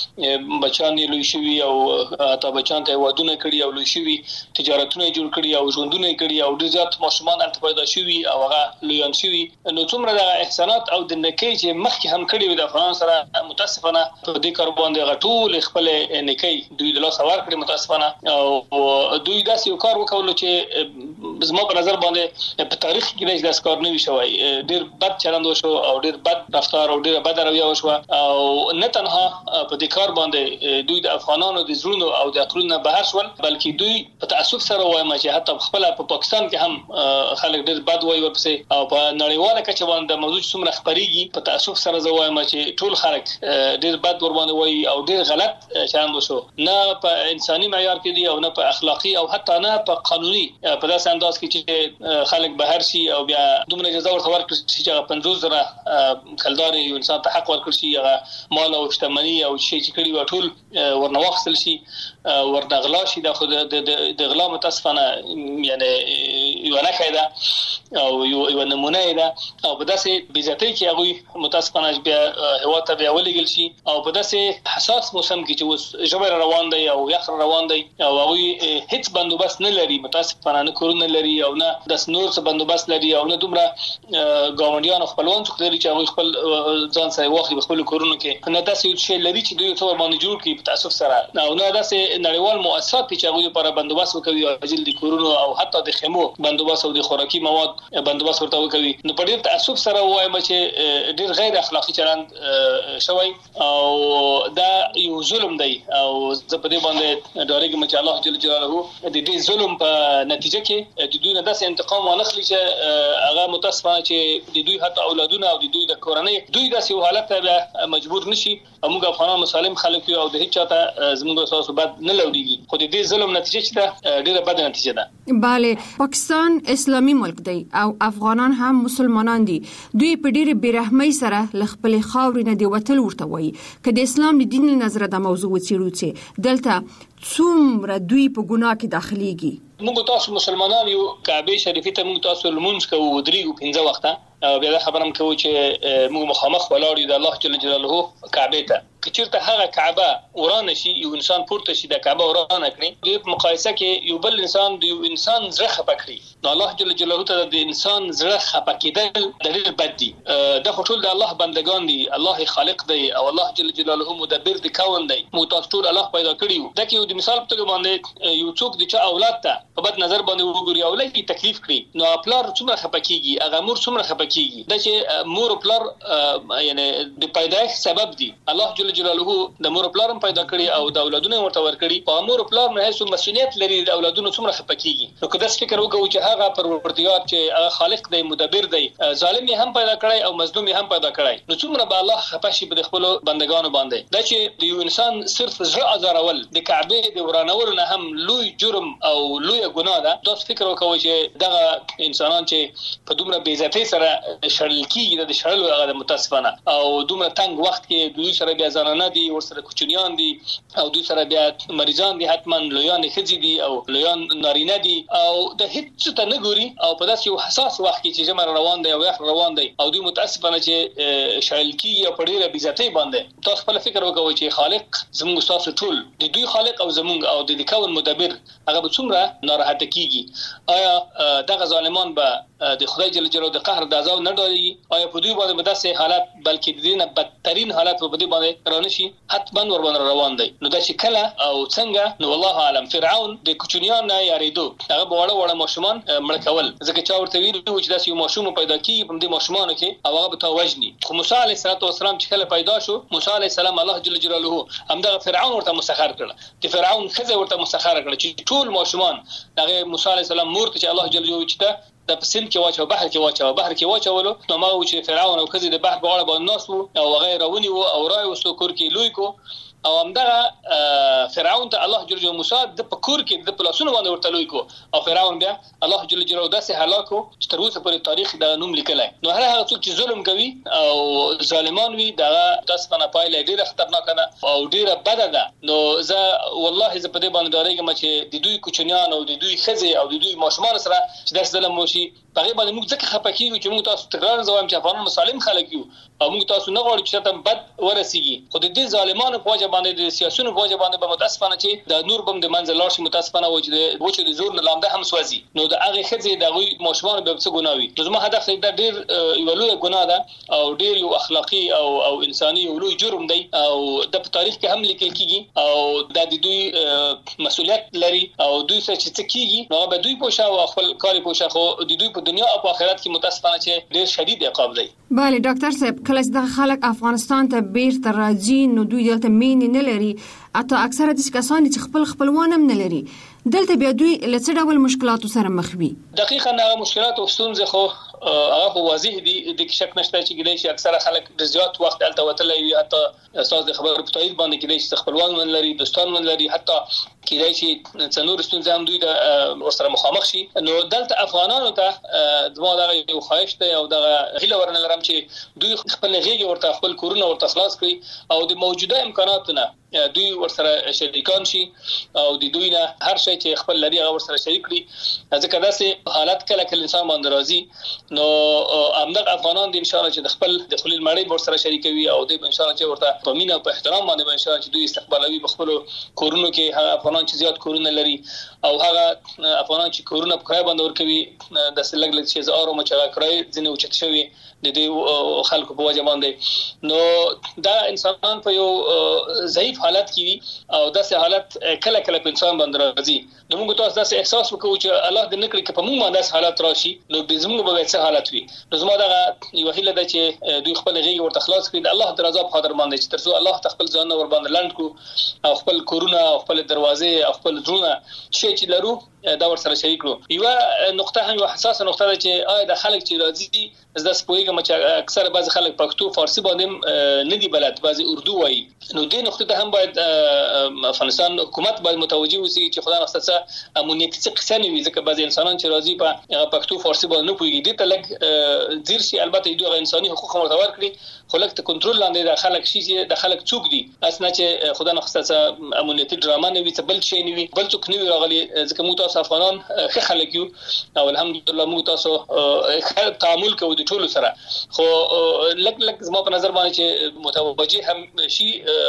بچان یې لوي شوی او اته بچان ته ودونه کړی او لوي شوی تجارتونه جوړ کړی او ژوندونه کړی او ډیر زیات ماشومان الته پیدا شوی او هغه لویان شوی. نو څومره د احسانات او د نکي چې مخکې هم کړی د افغان سره متاسفانه په دې کار باندې غټول خپل نکي دوی د لاس ور کړی متاسفانه او دوی داسې یو کار وکول چې زما په نظر باندې په تاریخ کې داس کار نه وی شوی. ډیر بد چلند وشو او ډیر بد رفتار او ډیر بد رویه وشو او نه تنها په دې کار باندې دوی د افغانانو د زړونو او د عقلونو بهر شول بلکې دوی په تاسف سره وایم چې حتی خپل په پاکستان کې هم خلک ډیر بد وایي ورپسې او په نړیواله کچه باندې موضوع څومره خبريږي په تاسف سره زوایم چې ټول خلک ډیر بد ور باندې وایي او ډیر غلط چلند وشو. نه په انساني معیار کې دي او نه په اخلاقی او حتی نه په قانوني په داسې انداز کې چې خلک بهر شي او بیا دومره اجازه ورته ورکړي چې پنځوس زره کلدار یو انسان ته حق ورکړي شي هغه مال او شتمنۍ او شي چې کړي و ټول ورنواخسل شي ورنغلا شي د خود د غلا متاسفانه یعنی یو نه کیده او یو نمونه ده او په داسې بیزتی کې هغه متاسفانه بیا هوا ته بیا ولګل شي او په داسې حساس موسم کې چې اوس جبر روان دی او یخ روان دی او هغه هیڅ بندوبست نه لري متاسفانه نه کورونه لري او نه د نور څه بندوبست لري او نه دومره ګاونډیان خپلوان څوک لري چې هغه خپل ځان سره واخلي خپل کورونو کې نه داسې شی لري چې دوی څو باندې جوړ کړي په تاسف سره او نه داسې نړیوال مؤسسات چې هغه لپاره بندوبست وکوي او اجل د کورونو او حتی د خیمو بندوبست او د خوراکي مواد بندوبست ورته وکوي. نو په ډیر تاسف سره وایم چې ډیر غیر اخلاقی چلند شوی او دا یو ظلم دی او زه په دې باندې ډارېږم چې الله جل جلاله د دې ظلم په نتیجه کې د دوی نه داسې انتقام ونخلي چې هغه متاسفانه چې د دوی حتی اولادونه او د دوی د کورنۍ دوی داسې حالت ته مجبور نشي. موږ افغانان مسالم خلک یو او د هیڅ چاته زموږ اساس بد نه لوريږي خو د دې ظلم نتیجه چې دا ډیره بده نتیجه ده. bale پاکستان اسلامي ملک دی او افغانان هم مسلمانان دي. دوی په ډېر بیرحمۍ سره ل خپل خاورې نه دی وتل ورته وایي. که د اسلام د دین نظر د موضوع وڅېړو چې دلته څومره دوی په ګناه کې داخليږي. موږ تاسو مسلمانان یو کعبه شریفه ته موږ تاسو لمونځ کوو درې پنځه وخته او بیا خبرم کوو چې موږ مخامخ ولاړ یو د الله جل جلاله کعبه ته. کچیرته هغه کعبه ورانه شي یو انسان پورته شي د کعبه ورانه کړي د مقایسه کې یو بل انسان د یو انسان زړه خپه کړي نو الله جل جلاله ته د انسان زړه خپه کېدل ډېر بد دي. د خټول د الله بندگان دي، الله خالق دی او الله جل جلاله مدبر د کون دی. مو تاسو ټول الله پیدا کړیو. دا کې یو د مثال په توګه باندې یو څوک د چا اولاد ته په بد نظر باندې وګوري او لکه تکلیف کړي نو پلار څومره خپه کیږي، هغه مور څومره خپه کیږي. دا چې مور او پلار یعنی د پیدایښت سبب دي. الله جل جلاله د مور پلار هم پیدا کړی او د اولادونو ورته ورکړي او مور پلار نه هیڅ مسؤلیت لري د اولادونو څومره خپه کیږي. نو که دا فکر وکړو چې هغه پروردګار چې هغه خالق دی، مدبر دی، ظالم هم پیدا کړی او مظلوم هم پیدا کړی، نو څومره به الله خپه شي په خپل بندگانو باندې. دا چې د یو انسان صرف زړه ازارول د کعبه د ورانولو نه هم لوی جرم او لوی ګناه ده. دا فکر وکړو چې دغه انسانان چې په دومره بې عزتۍ سره شړل کیږي د شړلو هغه متاسفانه او دومره تنگ وخت کې دوی سره بیا ځانانه دي، ورسره کوچنیان دي او دوی سره بیا مریضان دي، حتما لویان ښځې دي او لویان نارینه دي او د هیڅ ته نه ګوري او په داسې یو حساس وخت کې چې جمع روان دی او یخ روان دی او دوی متاسفانه چې شړل کیږي او په ډېره بې عزتۍ باندې. تاسو خپل فکر وکړئ چې خالق زموږ تاسو ټول د دوی خالق او زموږ او د کون مدبر هغه به څومره ناراحته کیږي. آیا دغه ظالمان به د خدای جل جلاله د قهر د عذاب نه ډارېږي؟ آیا په دوی باندې به داسې حالت بلکې د دې نه بدترین حالت په دوی باندې رانشي؟ حتما ور باندې روان دی. نو دا چې کله او څنګه نو والله عالم فرعون د کوچنیان نه یاریدو هغه وړه وړه ماشومان مړ کول ځکه چې ورته ویل چې داسې یو ماشوم پیدا کیږي په دې ماشومانو کې او هغه به تا وژني. خو موسی علیه السلام چې کله پیدا شو، موسی علیه السلام الله جل جلاله همدغه فرعون ورته مسخر کړ. چې فرعون خزه ورته مسخر کړ چې ټول ماشومان هغه موسی علیه السلام مور ته چې الله جل جلاله چې د پسند کې واچو بحر کې واچو بحر کې واچولو نو ما و چې فرعون او خزه د بحر په غاړه باندې ناس او غیر ونی او راي وسو کور کې لوی کو او همدغه فرعون ته الله جل جلاله موسی د پکور کې د پلاسونو باندې ورته لوی کو او فرعون بیا الله جل جلاله داسې هلاکو چې تر اوسه پورې تاریخ د نوم لیکلای. نو هر هغه څوک چې ظلم کوي او ظالمان وي دا تاسو نه پایله ډیره خطرناک ده او ډیره بده ده. نو زه والله زه په دې باندې ډارېږم چې د دوی کوچنیان او د دوی خزه او د دوی ماشومان سره چې داسې ظلم وشي په هغه باندې موږ ځکه خپه کیږو چې موږ تاسو تکرار زوام چې افغانان مسالم خلک یو او موږ تاسو نه غواړو چې تاسو بد ورسیږي. خو د دې ظالمانو په وجه باندې د سیاسيونو په وجه باندې به متاسفانه چې د نور بم د منځ لاړ شي، متاسفانه و چې د وچو د زور نه لامده هم سوځي. نو د هغه خزه د غوي ماشومان به څه ګناوي. نو زما هدف دا ډیر یو لوی ګناه ده او ډیر یو اخلاقی او او انساني او لوی جرم دی او د تاریخ کې هم لیکل کیږي او د دوی مسؤلیت لري او دوی څه څه کیږي نو به دوی پوښا او خپل کاری پوښا خو د دوی په دنیا او په آخرت کې متاسفانه چې ډیر شدید عقاب دی. بله ډاکټر صاحب، کله چې د خلک افغانستان ته بیرته راځي نو دوی دلته مینې نه لري، اته اکثره د کسان چې خپل خپلوان هم نه لري، دلته بیا دوی له څه ډول مشکلاتو سره مخ وي؟ دقیقاً هغه مشکلات او ستونزې خو هغه واضح دي، د شک نشته چې کېدای شي اکثره خلک د زیات وخت هلته وتلی وي، حتی اساس د خبرو په تایید باندې کېدای شي خپلوان ونه لري، دوستان ونه لري، حتی کېدای شي څلور ستونزې هم دوی د ورسره مخامخ شي. نو دلته افغانانو ته زما دغه یو خواهش دی او دغه هیله ورنه لرم چې دوی خپل غېږې ورته خپل کورونه ورته خلاص کړي او د موجوده امکاناتو نه دوی ورسره شریکان شي او د دوی نه هر شی چې خپل لري هغه ورسره شریک کړي. ځکه داسې حالت کله کله انسان باندې راځي نو همدغه افغانان د ان شاء الله چې د خپل د خلیل مړی ورسره شریکوي او د ان شاء الله چې ورته په مینه او په احترام باندې ان شاء الله چې دوی استقبالوي په خپل کورونو کې. هغه افغانان چې زیات کورونه لري او هغه افغانان چې کورونه په کرای باندې ورکوي د سلګ لږ چې زارو مچا کرای ځنه اوچت شوی د دې خلکو په وجه باندې، نو دا انسانان په یو ضعیف حالت کې وي او داسې حالت کله کله په انسان باندې راځي. نو موږ تاسو داسې احساس وکړو چې الله دې نکړي چې په موږ باندې حالت راشي نو به زموږ به څه حالت وي. نو زما دا یو هیله ده چې دوی خپل غېږ ورته خلاص کړي د الله د رضا په خاطر باندې چې ترڅو الله تخپل ځان ور باندې لاند کو او خپل کورونه او خپل دروازې او خپل درونه شي چې لرو دا ور سره شریک کړو. یو نقطه هم یو حساسه نقطه ده چې آیا د خلک چې راځي زده سپوږم چې اکثره بعض خلک پښتو فارسی باندې نه دی بلد، بعضی اردو وایي. نو دې نقطه ته هم باید افغانستان حکومت باید متوجه وي چې خدای نخسته امنیتي څه قصه نه وي، ځکه بعض انسانان چې راځي په پښتو فارسی باندې نه پوهیږي دي ته لګ زیر شي. البته دوی انساني حقوق مرتبط کړي خو لکه کنټرول لاندې د خلک شي چې د خلک څوک دي اسنه چې خدای نخسته امنیتي ډرامه نه وي، څه بل شي نه وي، بل څوک نه وي راغلي، ځکه موږ تاسو افغانان ښه خلک یو او الحمدلله موږ تاسو ښه تعامل کوو د ټولو سره. خو لک لک زما په نظر باندې چې متوجه هم شي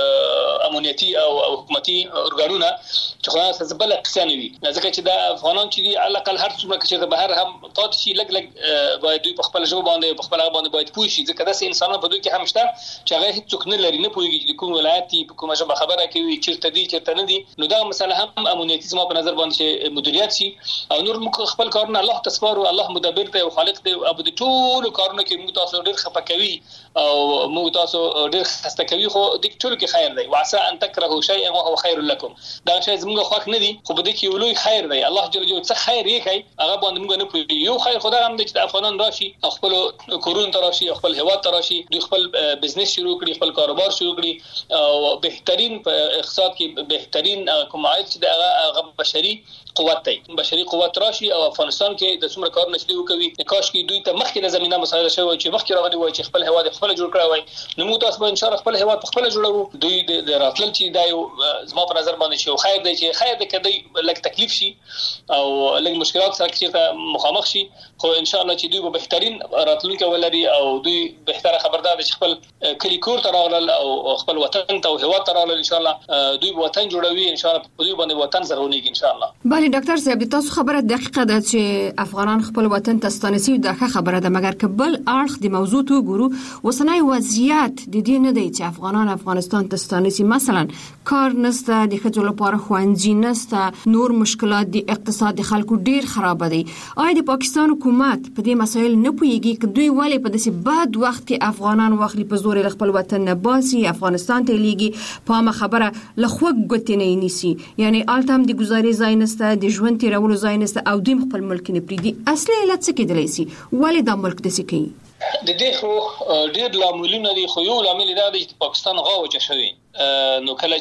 امنیتي او حکومتي ارګانونه چې خدای نخسته بل قصه نه وي، ځکه چې د افغانان چې دی علي اقل هر څومره چې د بهر هم پات شي لګ لګ باید دوی په خپل ژبه باندې په خپل باندې باید پوه شي، ځکه داسې انسانان په دوی کې هم شته چې هغه هیڅ نه لري، نه پوهیږي چې کوم ولایت دی په کومه ژبه خبره کوي، چیرته دی چیرته نه دی. نو دا مسله هم امنیتي زما په نظر باندې چې مدیریت شي او نور موږ خپل کارونه الله تسپارو، الله مدبر دی او خالق دی او د ټول کارونه کې موږ تاسو ډیر خپه کوي او موږ تاسو ډیر خسته کوي، خو د ټول کې خیر دی. وعسى ان تكرهوا شيئا وهو خير لكم، دا شی زموږ خوښ نه دی خو په دې کې ولوي خیر دی. الله جل جلاله څه خیر یې کوي هغه باندې موږ نه پوهیږو. یو خیر خدای هم د افغانان راشي خپل کورون ته راشي، خپل هیواد ته راشي، دوی خپل بزنس شروع کړي، خپل کاروبار شروع کړي او بهترین په اقتصاد کې بهترین کوم عاید چې هغه بشري قوت دی، بشري قوت راشي او افغانستان کې د څومره کار نشي وکوي. کاش کې دوی ته مخکې د زمينه مساعده شوی چې مخکې راغلي وای چې خپل هیواد خپل جوړ کړی وای، نو موږ تاسو به ان شاء الله خپل هیواد خپل جوړو. دوی د راتلل چې دا یو زما په نظر باندې شو خیر دی چې خیر دی کدی لک تکلیف شي او لک مشکلات سره چې مخامخ شي، خو ان شاء الله چې دوی به بهترین راتلونکي ولري او دوی بهتره خبردار دي چې خپل کلی کور ته راغلل او خپل وطن ته او هیواد ته راغلل. ان شاء الله دوی وطن جوړوي، ان شاء الله په دوی باندې وطن زرغونیږي ان شاء الله. بله ډاکټر صاحب تاسو خبره دقیقه ده چې افغانان خپل وطن ته ستانسي دا خبره ده، مګر کبل اړخ د موضوع ته ګورو وسنای وضعیت د دې نه دی چې افغانان افغانستان ته ستانسي، مثلا کار نسته، د خځو لپاره خوندې نسته، نور مشکلات د اقتصاد د خلکو ډیر خراب دي. آیا د پاکستان حکومت په دې مسایل نه پوهیږي چې دوی ولې په داسې بد وخت کې افغانان واخلي په زور خپل وطن نه باسي، افغانستان ته لیږي، په ما خبره لخوا ګوتې نه نیسي، یعنی آلته هم د گزارې ځای نسته، د ژوند تیرولو ځای نسته او دوی خپل ملک نه پریږدي. اصلي علت څه کېدلی شي؟ ولې دا ملک داسې کوي؟ د دې خو ډېر لاملونه دي، خو یو لامل دا دی چې پاکستان غاوچه شوی، نو کله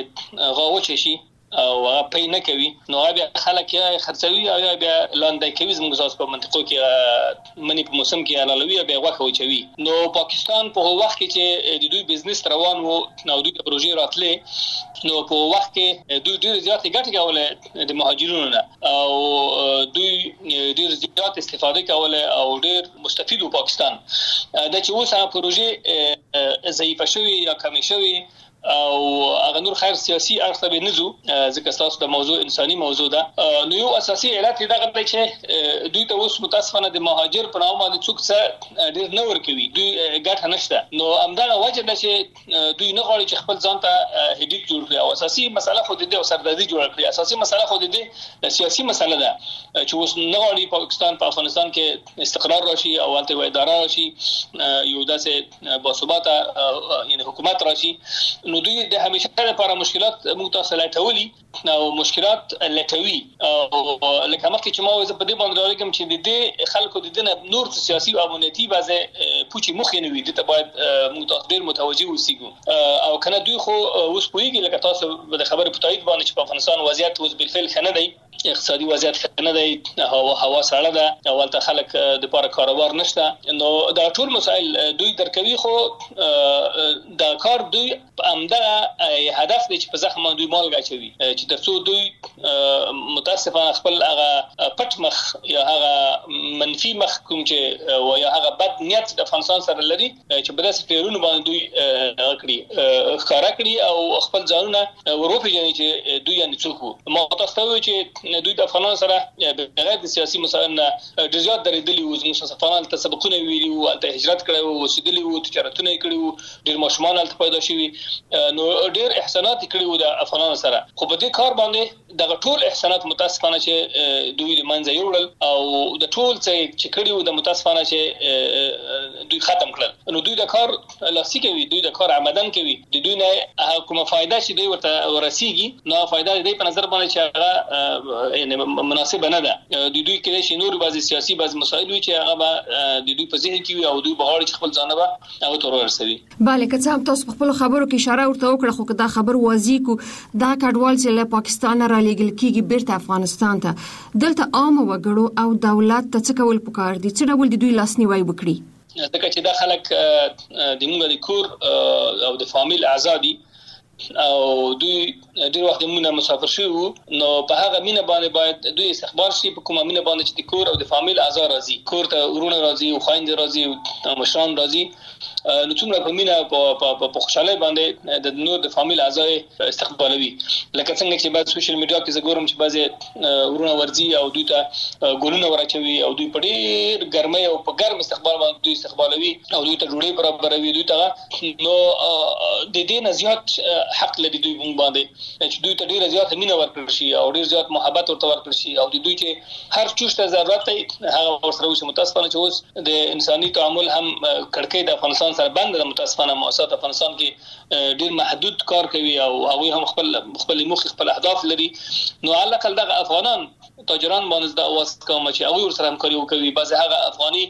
چې غاوچه شي او هغه پې نه کوي نو بیا خلک یا خرڅوي او بیا لاندې کوي. زموږ تاسو په منطقو کې منی په موسم کې علالوي بیا غوښه وچوي. نو پاکستان په وخت کې چې د دوی بزنس روان وو نو دوی پروژې راتلې، نو په وخت کې دوی ډېر زیات ګټه کوله د مهاجرونو نه او دوی ډېر زیات استفاده کوله او ډېر مستفید وو پاکستان. دا چې اوس هغه پروژې ضعیفه شوی یا کمې شوی او هغه نور خیر سیاسي اړخ ته نزو، ځکه تاسو د موضوع انساني موضوع ده. نو یو اساسي علت دا غوډه چې دوی ته اوس متاسفانه د مهاجر په نامه باندې څوک څه ډیر نه ورکوي، دوی ګټه نشته. نو همدغه وجه ده چې دوی نه غواړي چې خپل ځان ته هډیک جوړ کړي او اساسي مسله خو د دې او سردردي جوړ کړي. اساسي مسله خو د دې سیاسي مسله ده چې اوس نه غواړي پاکستان په افغانستان کې استقرار راشي او الته اداره راشي، یو داسې باثباته یعنی حکومت راشي. نو دوی د همیشه لپاره مشکلات موږ تاسو لټولي او مشکلات لټوي او لکه مخکې چې ما وځ په دې باندې راغلم چې د دې خلکو د دنه نور سیاسي او امنیتي بازه پوچی مخ نه وي، د ته باید موږ تاسو ډیر متوجي اوسېږو او کنه دوی خو اوس پوېږي لکه تاسو د خبرې په تایید باندې چې په افغانستان وضعیت اوس بالفعل خنه دی، اقتصادي وضعیت خنه دی، هوا هوا سړه ده او البته خلک د لپاره کاروبار نشته. نو دا ټول مسائل دوی درکوي، خو دا کار دوی همدغه هدف دی چې په زخم دوی مالګه اچوي چې ترڅو دوی متاسفانه خپل هغه پټ مخ یا هغه منفي مخ کوم چې او یا هغه بد نیت د افغانستان سره لري چې په داسې پیرونو باندې دوی کړی ښکارا کړی او خپل ځانونه وروپیژني چې دوی یې څوک ما تاسو ته چې دوی د افغانانو سره بغیر د سیاسي مسایل نه ډېر زیات درېدلي وو. زموږ افغانان ته سبقونه ویلي وو، الته هجرت کړی وو، اوسېدلي وو، تجارتونه کړي وو، ډېر ماشومان الته پیدا شوي، نو ډېر احسانات کړي وو د افغانانو سره. خو په دې کار باندې دغه ټول احسانات متاسفانه چې دوی د منځ یوړل او د ټول څه چې کړیو د متاسفانه چې دوی ختم کړل نو دوی د کار لاسي کوي دوی د کار عمدن کوي د دوی نه کومه فائدہ چې دوی ورته ورسیږي نو فائدہ دوی په نظر باندې چې هغه یعنی مناسب نه ده د دوی کې شي نور بعضي سیاسي بعضي مسایل وي چې هغه د دوی په ذهن کې وي او دوی به غواړي چې خپل ځان به هغه تور ورسوي bale که څه هم تاسو په خپل خبرو کې اشاره ورته وکړه خو دا خبر واضح کو دا کډوال چې له پاکستان را لېږل کیږي بیرته افغانستان ته دلته عام وګړو او دولت ته څه کول پکار دي چې ډول دوی لاسنیوي وکړي ځکه چې دا خلک د موږ د کور او د فامیل ازادي او دوی ډیر وخت موږ مسافر شو نو په هغه مینه باندې باید دوی استخبار شي په کومه مینه باندې چې د کور او د فامیل ازار راځي کور ته ورونه راځي او خويند راځي او مشران راځي نو څومره په مینه په په خوشاله باندې د نور د فامیل اعضای استقبالوي لکه څنګه چې بعد سوشل میډیا کې زګورم چې بعضي ورونه ورځي او دوی ته ګولونه ورچوي او دوی په ډیر ګرمۍ او په ګرم استقبال باندې دوی استقبالوي او دوی ته ډوډۍ برابروي دوی ته نو د دې نه زیات حق لري دوی باندې چې دوی ته ډیر زیات مینه ورکړي شي او ډیر زیات محبت ورته ورکړي شي او دوی چې هر چوشته ضرورت هغه ورسره وشي متاسفانه چې اوس د انساني تعامل هم کړکۍ د افغانستان سره بند د متاسفانه مؤسسات افغانستان کې ډیر محدود کار کوي او هغه هم خپل خپل مخ خپل اهداف لري نو علاقه دغه افغانان تاجران باندې د اواز کوم چې هغه ورسره همکاري وکوي بعض هغه افغاني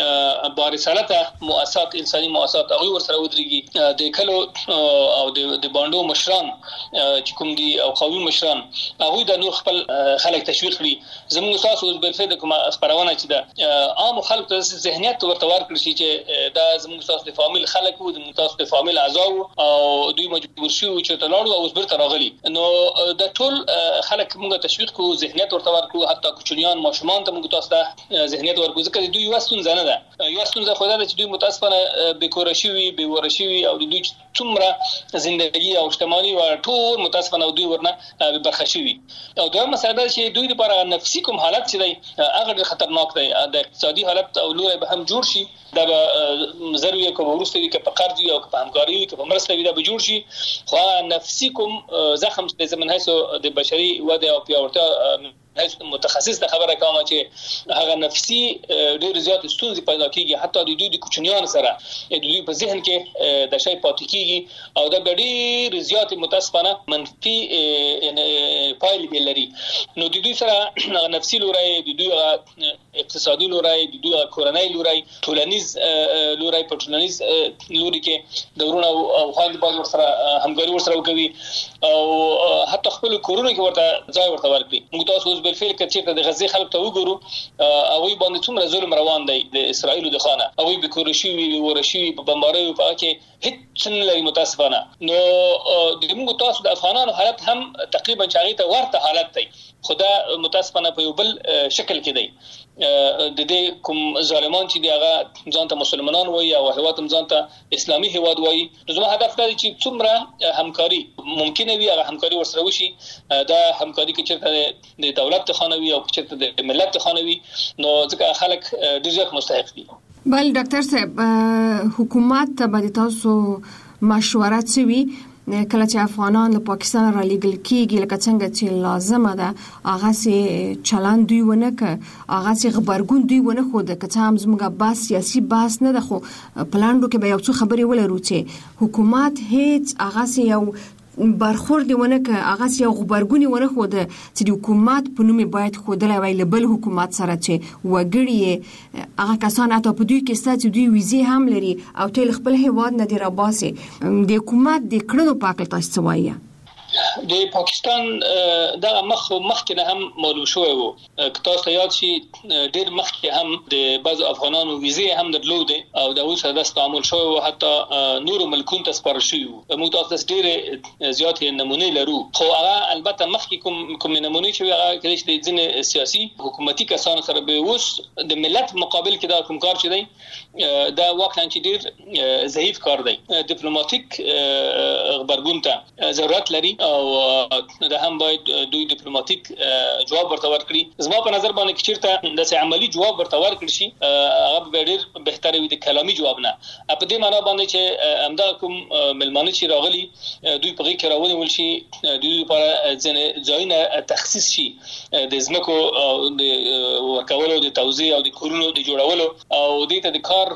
بارسالته مؤسسات انساني مؤسسات هغه ورسره ودرېږي د کلو او د باندو مشران چې کوم دي او قومي مشران هغه د نور خپل خلک تشویق کړي زموږ تاسو اوس بل فائدہ کومه خبرونه چې د عام خلک ته ذهنیت ورته ورکړي شي چې دا زموږ تاسو د فامیل خلک وو د تاسو د فامیل اعضاء او دوی مجبور شي چې تلاړو او برته راغلي نو د ټول خلک موږ تشویق کوو ذهنیت ورته ورکړو حتی کوچنیان ماشومان ته موږ تاسو ته ذهنیت ورکړو ځکه دوی وستون زنه ده یو ستونزه خو دا چې دوی متاسفانه بیکور شي بي ورشي او دوی څومره ژوندۍ او اجتماعي او ټول متاسفانه دوی ورنه برخه شي او دا مسله چې دوی لپاره نفسي کوم حالت چې دی هغه ډېر خطرناک دی د اقتصادي حالت او لوري به هم جوړ شي دا به ضروري کوم ورسته دي چې په قرض او په همکاري او په مرسته وي دا به جوړ شي خو نفسي کوم زخم د زمن هيڅ د بشري وده او پیاوړتیا متخصص د خبره کوم چې هغه نفسي ډېر زیات ستونزې پیدا کیږي حتی د دوی د کوچنیان سره د دوی په ذهن کې د شی پاتې کیږي او د ډېر زیات متاسفانه منفي پایلې لري نو د دوی سره نفسي لوري د دوی اقتصادي لوري د دوی کورنۍ لوري ټولنیز لوري په ټولنیز لوري کې د ورونو او خاند باز سره همکاري ورسره کوي او حتی خپل کورونه کې ورته ځای ورته ورکړي موږ تاسو بالفعل کچې د غزي خلک ته وګورو او وي باندې څومره ظلم روان دی د اسرایل د خانه او وي بکورشي وي ورشي په بمباري په کې هیڅ نه لري متاسفانه نو د موږ تاسو د افغانانو حالت هم تقریبا چاغي ته ورته حالت دی خدا متاسفانه په یو بل شکل کې دی د دې کوم ظالمان چې دی هغه ځان ته مسلمانان وایي او هیواد هم ځان ته اسلامي هیواد وایي نو زموږ هدف دا دی چې څومره همکاري ممکنه وي هغه همکاري ورسره وشي دا همکاري کې چې د دولت ته خانوي او چې د ملت ته خانوي نو ځکه خلک ډېر ځکه مستحق دي بل ډاکټر صاحب حکومت ته باندې تاسو مشوره کوي کله چې افغانان له پاکستان را لېږل کېږي لکه څنګه چې لازمه ده هغه سي چلان دوی ونه ک هغه سي خبرګون دوی ونه خو د کته هم زموږه باس سیاسي باس نه ده خو پلاندو کې به یو څه خبرې ولرو چې حکومت هیڅ هغه سي یو برخورد ونه ک هغه سي یو خبرګون ونه خو د چې د حکومت په نوم باید خودله ویل بل حکومت سره چې وګړي هغه کسان اته په دوی کې ستاسو دوی ویزه هم لري او ټول خپل هیواد نه دی را باسي د حکومت د کړنو پاکل تاسو وایي د پاکستان دا مخ مخکې نه هم معلوم شوی وو که تاسو یاد شي ډېر مخکې هم د بعض افغانانو ویزه هم درلوده او دا اوس د تعامل شوی وو حتی نور ملکون ته سپارل شوی وو موږ تاسو ډېر زیات نمونه لرو خو هغه البته مخکې کوم کوم نمونه چې هغه کله چې د ځین سیاسي حکومتي کسانو سره به اوس د ملت مقابل کې دا کوم کار چي دی دا واقعا چې ډېر ضعیف کار دی ډیپلوماټیک خبرګون ته ضرورت لري او د هم باید دوی ډیپلوماټیک جواب ورته ورکړي. زما په نظر باندې چیرته د عملی جواب ورته ورکړي شي هغه ډېر بهتره وي د کلامي جواب نه. په دې معنی باندې چې امدا کوم ملمانه چې راغلي دوی په کې راوړي ول شي دوی لپاره ځایونه تخصیص شي د زمکو د ورکولو د توزیع او د کورونو د جوړولو او د ته د کار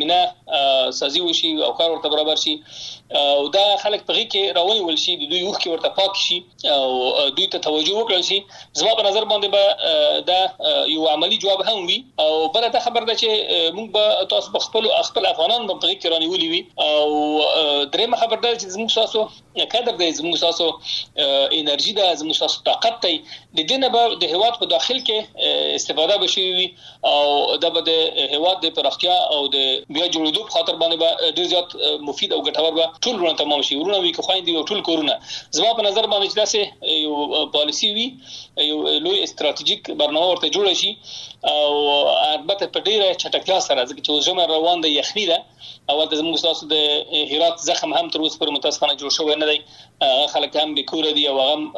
زمينه سازي وشي او کار ورته برابر شي او دا خلک په کې راوړي ول شي د دوی وخت کې ورته پاک شي او دوی ته توجه وکړي شي. زما په نظر باندې به دا یو عملی جواب هم وي او بل ته خبر ده چې موږ به تاسو په خپل خپل افغانان په کې کرانی ولي وي او درېمه خبر ده چې زموږ تاسو کادر دی زموږ تاسو انرژي ده زموږ تاسو طاقت دی د دې نه به د هواد په داخل کې استفاده بشي وي او دا به د هواد د پراختیا او د بیا جوړېدو په خاطر باندې به ډېر زیات مفید او ګټور به ټول ورته تمام شي ورونه وي که خويندې او ټول کورونه. زما په نظر باندې چې داسې یو پالیسی وي یو لوی استراتیژیک برنامه ورته جوړ شي او البته په ډیره چټکتیا سره ځکه چې ژمن روان دی یخني ده او د زموږ تاسو د هرات زخم هم تر اوسه پر متاسفانه جوړ شوی نه دی. خلک هم به کور دي او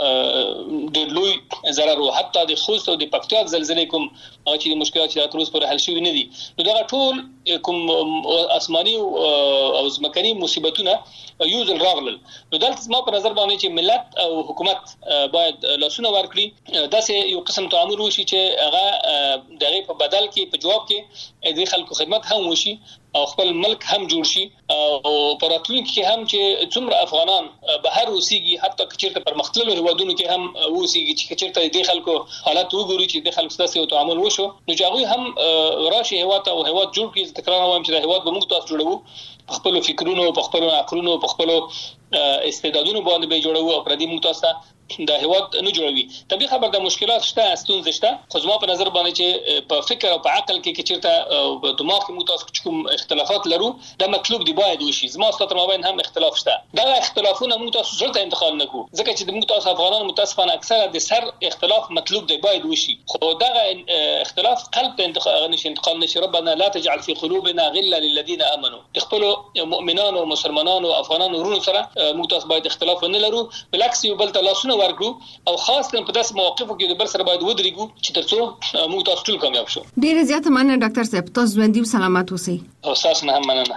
هغه د لوی ضرر او حتی د خوست او د پکتیا زلزلې کوم چې د مشکلات چې تر اوسه پر حل شوی نه دي. نو دا ټول کوم آسماني او ځمکني مصیبتونه یو ځل راغلل. نو دلته زما په نظر باندې چې ملت او حکومت باید لاسونه ورکړي داسې یو قسم تعامل وشي چې هغه دغه په بدل کې په جواب کې د خلکو خدمت هم وشي او خپل ملک هم جوړ شي او پراتلونکو کې هم چې څومره افغانان بهر اوسېږي حتی کچېرته پر مختلفو هیوادونو کې هم اوسېږي چې کچېرته د خلکو حالت وګوري چې د خلکو ستاسو تعامل وشو نو چې هغه هم راشي هیواد او هیواد جوړ کړي. تکرار وایم چې د هیواد به موږ تاسو جوړو په خپل فکرونو په خپل عقلونو په خپل استعدادونو باندې به جوړو او پردي موږ تاسو د هیواد نه جوړوي. طبي خبر د مشکلات شته ستونزې شته خو زما په نظر باندې چې په فکر او په عقل کې کې چیرته په دماغ کې متاسف کوم اختلافات لرو دا مطلوب دی باید وشي. زما ستاسو مابین هم اختلاف شته دا اختلافونه موږ تاسو سره انتقال نکو ځکه چې موږ تاسو افغانان متاسفانه اکثره د سر اختلاف مطلوب دی باید وشي خو دا اختلاف قلب ته انتقال نشي انتقال نشي. ربنا لا تجعل في قلوبنا غلا للذين امنوا تخپلوا مؤمنان او مسلمانان او افغانان ورونو سره موږ تاسو باید اختلاف نه لرو بالعکس یو بل تلاسونه ورکړو او خاص په داسې مواقفو کې د بل سره باید ودرېږو چې ترڅو موږ تاسو ټول کامیاب شو. ډیره زیاته مننه ډاکټر صاحب تاسو ژوندۍ او سلامات اوسئ. او تاسو نه هم مننه.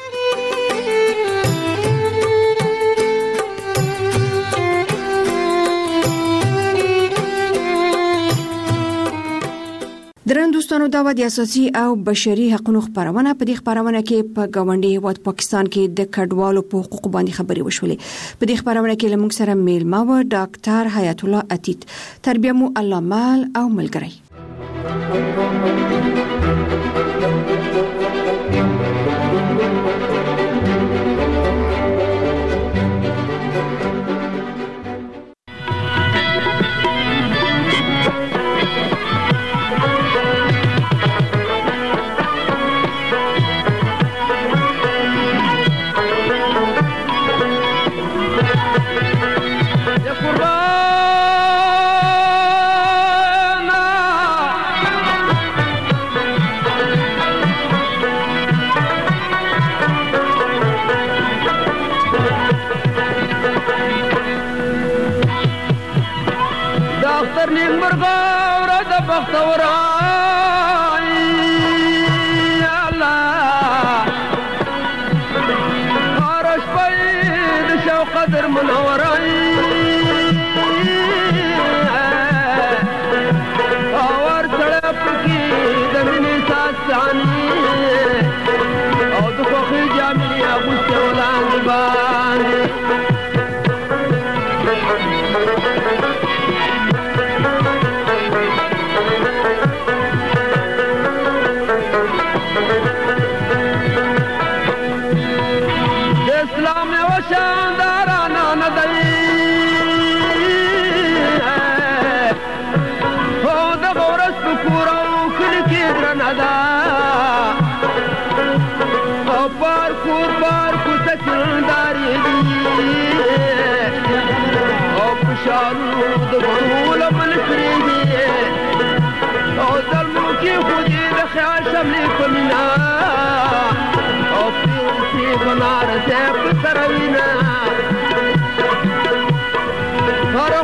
درن دوستانو دا د اساسي او بشري حقوقو خبرونه په دې خبرونه کې په گاونډي هیواد پاکستان کې د کډوالو په حقوقو باندې خبري وشولې. په دې خبرونه کې لمونږ سره میلمه و ډاکټر حیات الله عتیق تربیه مو الله مال او ملګری.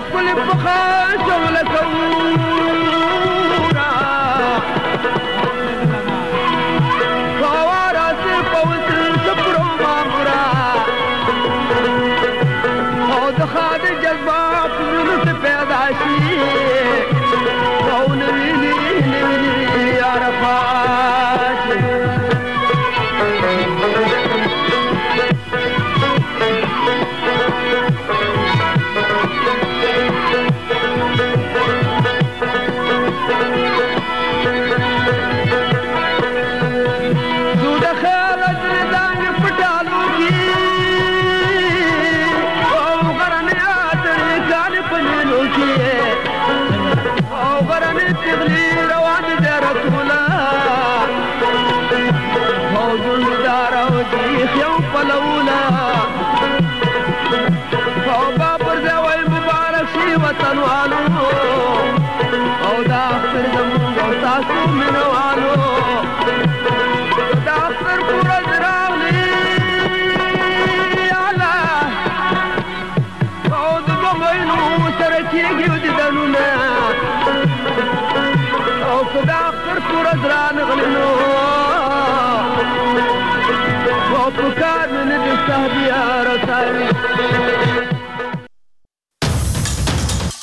كل بخا شغل كورا خوارا سفوت شكرو مامورا او دخاد جذبات نس پیداشی او نوینی نوینی عرفات بكار من السهد يا رب